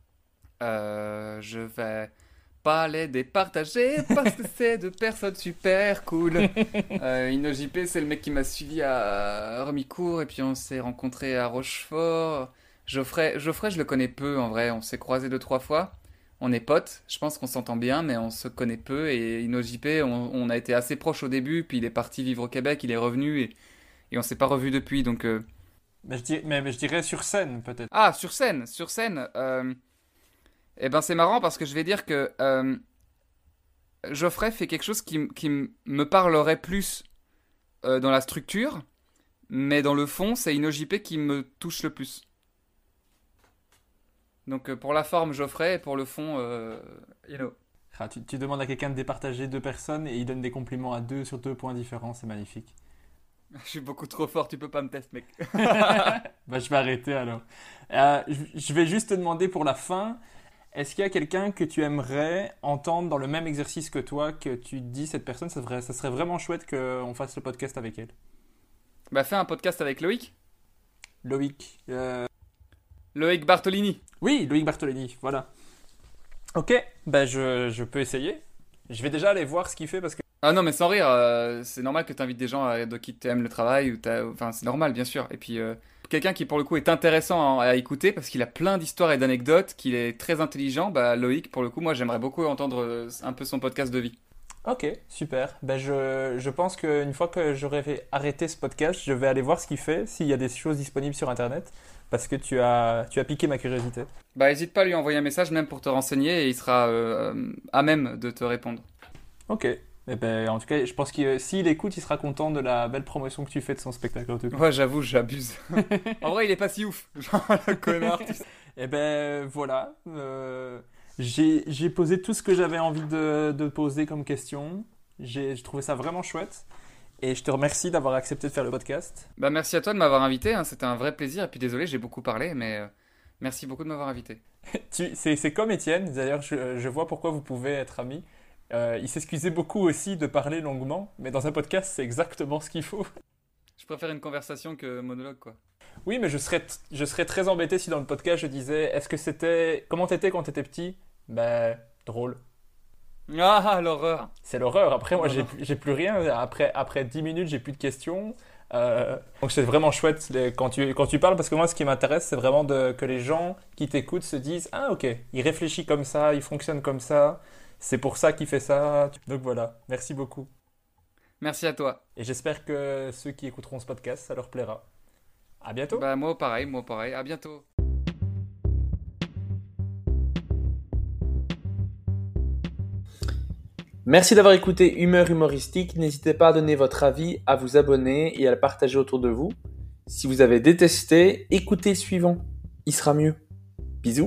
Euh, je vais pas les départager parce que c'est deux personnes super cool. Euh, Ino J P, c'est le mec qui m'a suivi à Remicourt et puis on s'est rencontrés à Rochefort. Geoffrey, Geoffrey, je le connais peu en vrai, on s'est croisés deux trois fois. on est potes, je pense qu'on s'entend bien, mais on se connaît peu. Et InnoJP, on, on a été assez proches au début, puis il est parti vivre au Québec, il est revenu et, et on s'est pas revu depuis. Donc, euh... mais, je dirais, mais, mais je dirais sur scène peut-être. Ah, sur scène, sur scène. Euh... Eh ben c'est marrant parce que je vais dire que euh, Geoffrey fait quelque chose qui, qui me parlerait plus euh, dans la structure, mais dans le fond, c'est InnoJP qui me touche le plus. Donc euh, pour la forme, Geoffrey, et pour le fond, euh, Inno. Ah, tu, tu demandes à quelqu'un de départager deux personnes et il donne des compliments à deux sur deux points différents, c'est magnifique. Je suis beaucoup trop fort, tu peux pas me tester, mec. Bah je vais arrêter alors. Euh, je vais juste te demander pour la fin, est-ce qu'il y a quelqu'un que tu aimerais entendre dans le même exercice que toi, que tu te dis cette personne, ça serait, ça serait vraiment chouette qu'on fasse le podcast avec elle? Bah fais un podcast avec Loïc. Loïc. Euh... Loïc Bartolini. Oui, Loïc Bartolini, voilà. Ok, bah je, je peux essayer. Je vais déjà aller voir ce qu'il fait parce que... Ah non mais sans rire, euh, c'est normal que tu invites des gens à, de qui tu aimes le travail, ou enfin c'est normal bien sûr. Et puis euh, quelqu'un qui pour le coup est intéressant à, à écouter parce qu'il a plein d'histoires et d'anecdotes, qu'il est très intelligent, bah Loïc pour le coup moi j'aimerais beaucoup entendre un peu son podcast de vie. Ok, super. Ben je, je pense qu'une fois que j'aurai arrêté ce podcast, je vais aller voir ce qu'il fait, s'il y a des choses disponibles sur Internet, parce que tu as, tu as piqué ma curiosité. Bah n'hésite pas à lui envoyer un message même pour te renseigner et il sera euh, à même de te répondre. Ok. Eh ben, en tout cas, je pense que s'il écoute, il sera content de la belle promotion que tu fais de son spectacle. En tout cas. Ouais, j'avoue, j'abuse. En vrai, il est pas si ouf. Genre, le connard, tu sais. Eh ben, voilà. Euh, j'ai, j'ai posé tout ce que j'avais envie de, de poser comme question. J'ai, j'ai trouvé ça vraiment chouette. Et je te remercie d'avoir accepté de faire le podcast. Bah, merci à toi de m'avoir invité. Hein. C'était un vrai plaisir. Et puis, désolé, j'ai beaucoup parlé, mais euh, merci beaucoup de m'avoir invité. tu, c'est, c'est comme Étienne. D'ailleurs, je, je vois pourquoi vous pouvez être amis. Euh, il s'excusait beaucoup aussi de parler longuement, mais dans un podcast, c'est exactement ce qu'il faut. Je préfère une conversation que monologue, quoi. Oui, mais je serais, t- je serais très embêté si dans le podcast, je disais « Est-ce que c'était... Comment t'étais quand t'étais petit ?» Ben, drôle. Ah, l'horreur. C'est l'horreur. Après, moi, j'ai, j'ai plus rien. Après, après dix minutes, j'ai plus de questions. Euh, donc, c'est vraiment chouette les, quand, tu, quand tu parles, parce que moi, ce qui m'intéresse, c'est vraiment de, que les gens qui t'écoutent se disent « Ah, ok, il réfléchit comme ça, il fonctionne comme ça. » C'est pour ça qu'il fait ça. Donc voilà, merci beaucoup. Merci à toi. Et j'espère que ceux qui écouteront ce podcast, ça leur plaira. À bientôt. Bah moi pareil, moi pareil. À bientôt. Merci d'avoir écouté Humeur Humoristique. N'hésitez pas à donner votre avis, à vous abonner et à le partager autour de vous. Si vous avez détesté, écoutez le suivant. Il sera mieux. Bisous.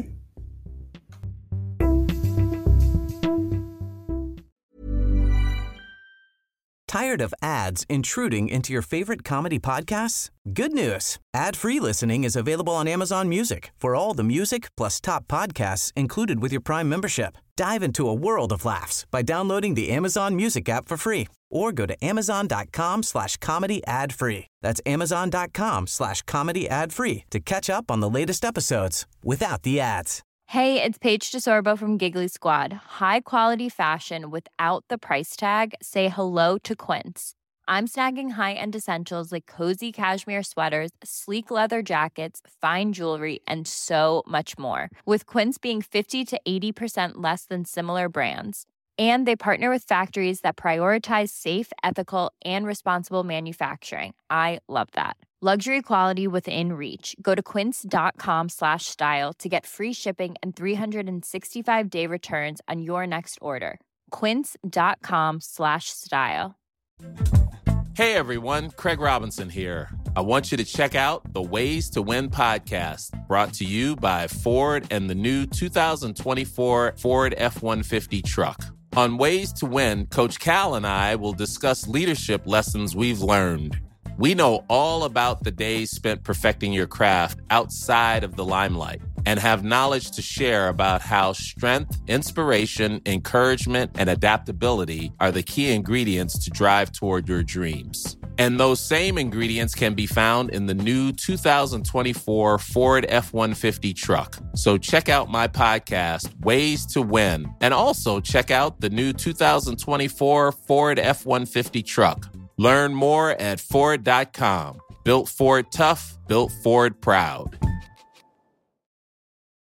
Tired of ads intruding into your favorite comedy podcasts? Good news. Ad-free listening is available on Amazon Music for all the music plus top podcasts included with your Prime membership. Dive into a world of laughs by downloading the Amazon Music app for free or go to amazon.com slash comedy ad free. That's amazon.com slash comedy ad free to catch up on the latest episodes without the ads. Hey, it's Paige DeSorbo from Giggly Squad. High quality fashion without the price tag. Say hello to Quince. I'm snagging high-end essentials like cozy cashmere sweaters, sleek leather jackets, fine jewelry, and so much more. With Quince being fifty to eighty percent less than similar brands. And they partner with factories that prioritize safe, ethical, and responsible manufacturing. I love that. Luxury quality within reach. Go to quince.com slash style to get free shipping and three sixty-five day returns on your next order. Quince.com slash style. Hey everyone, Craig Robinson here. I want you to check out the Ways to Win podcast, brought to you by Ford and the new two thousand twenty-four Ford F one fifty truck. On Ways to Win, Coach Cal and I will discuss leadership lessons we've learned. We know all about the days spent perfecting your craft outside of the limelight and have knowledge to share about how strength, inspiration, encouragement, and adaptability are the key ingredients to drive toward your dreams. And those same ingredients can be found in the new two thousand twenty-four Ford F one fifty truck. So check out my podcast, Ways to Win, and also check out the new two thousand twenty-four Ford F one fifty truck. Learn more at Ford dot com. Built Ford tough, built Ford proud.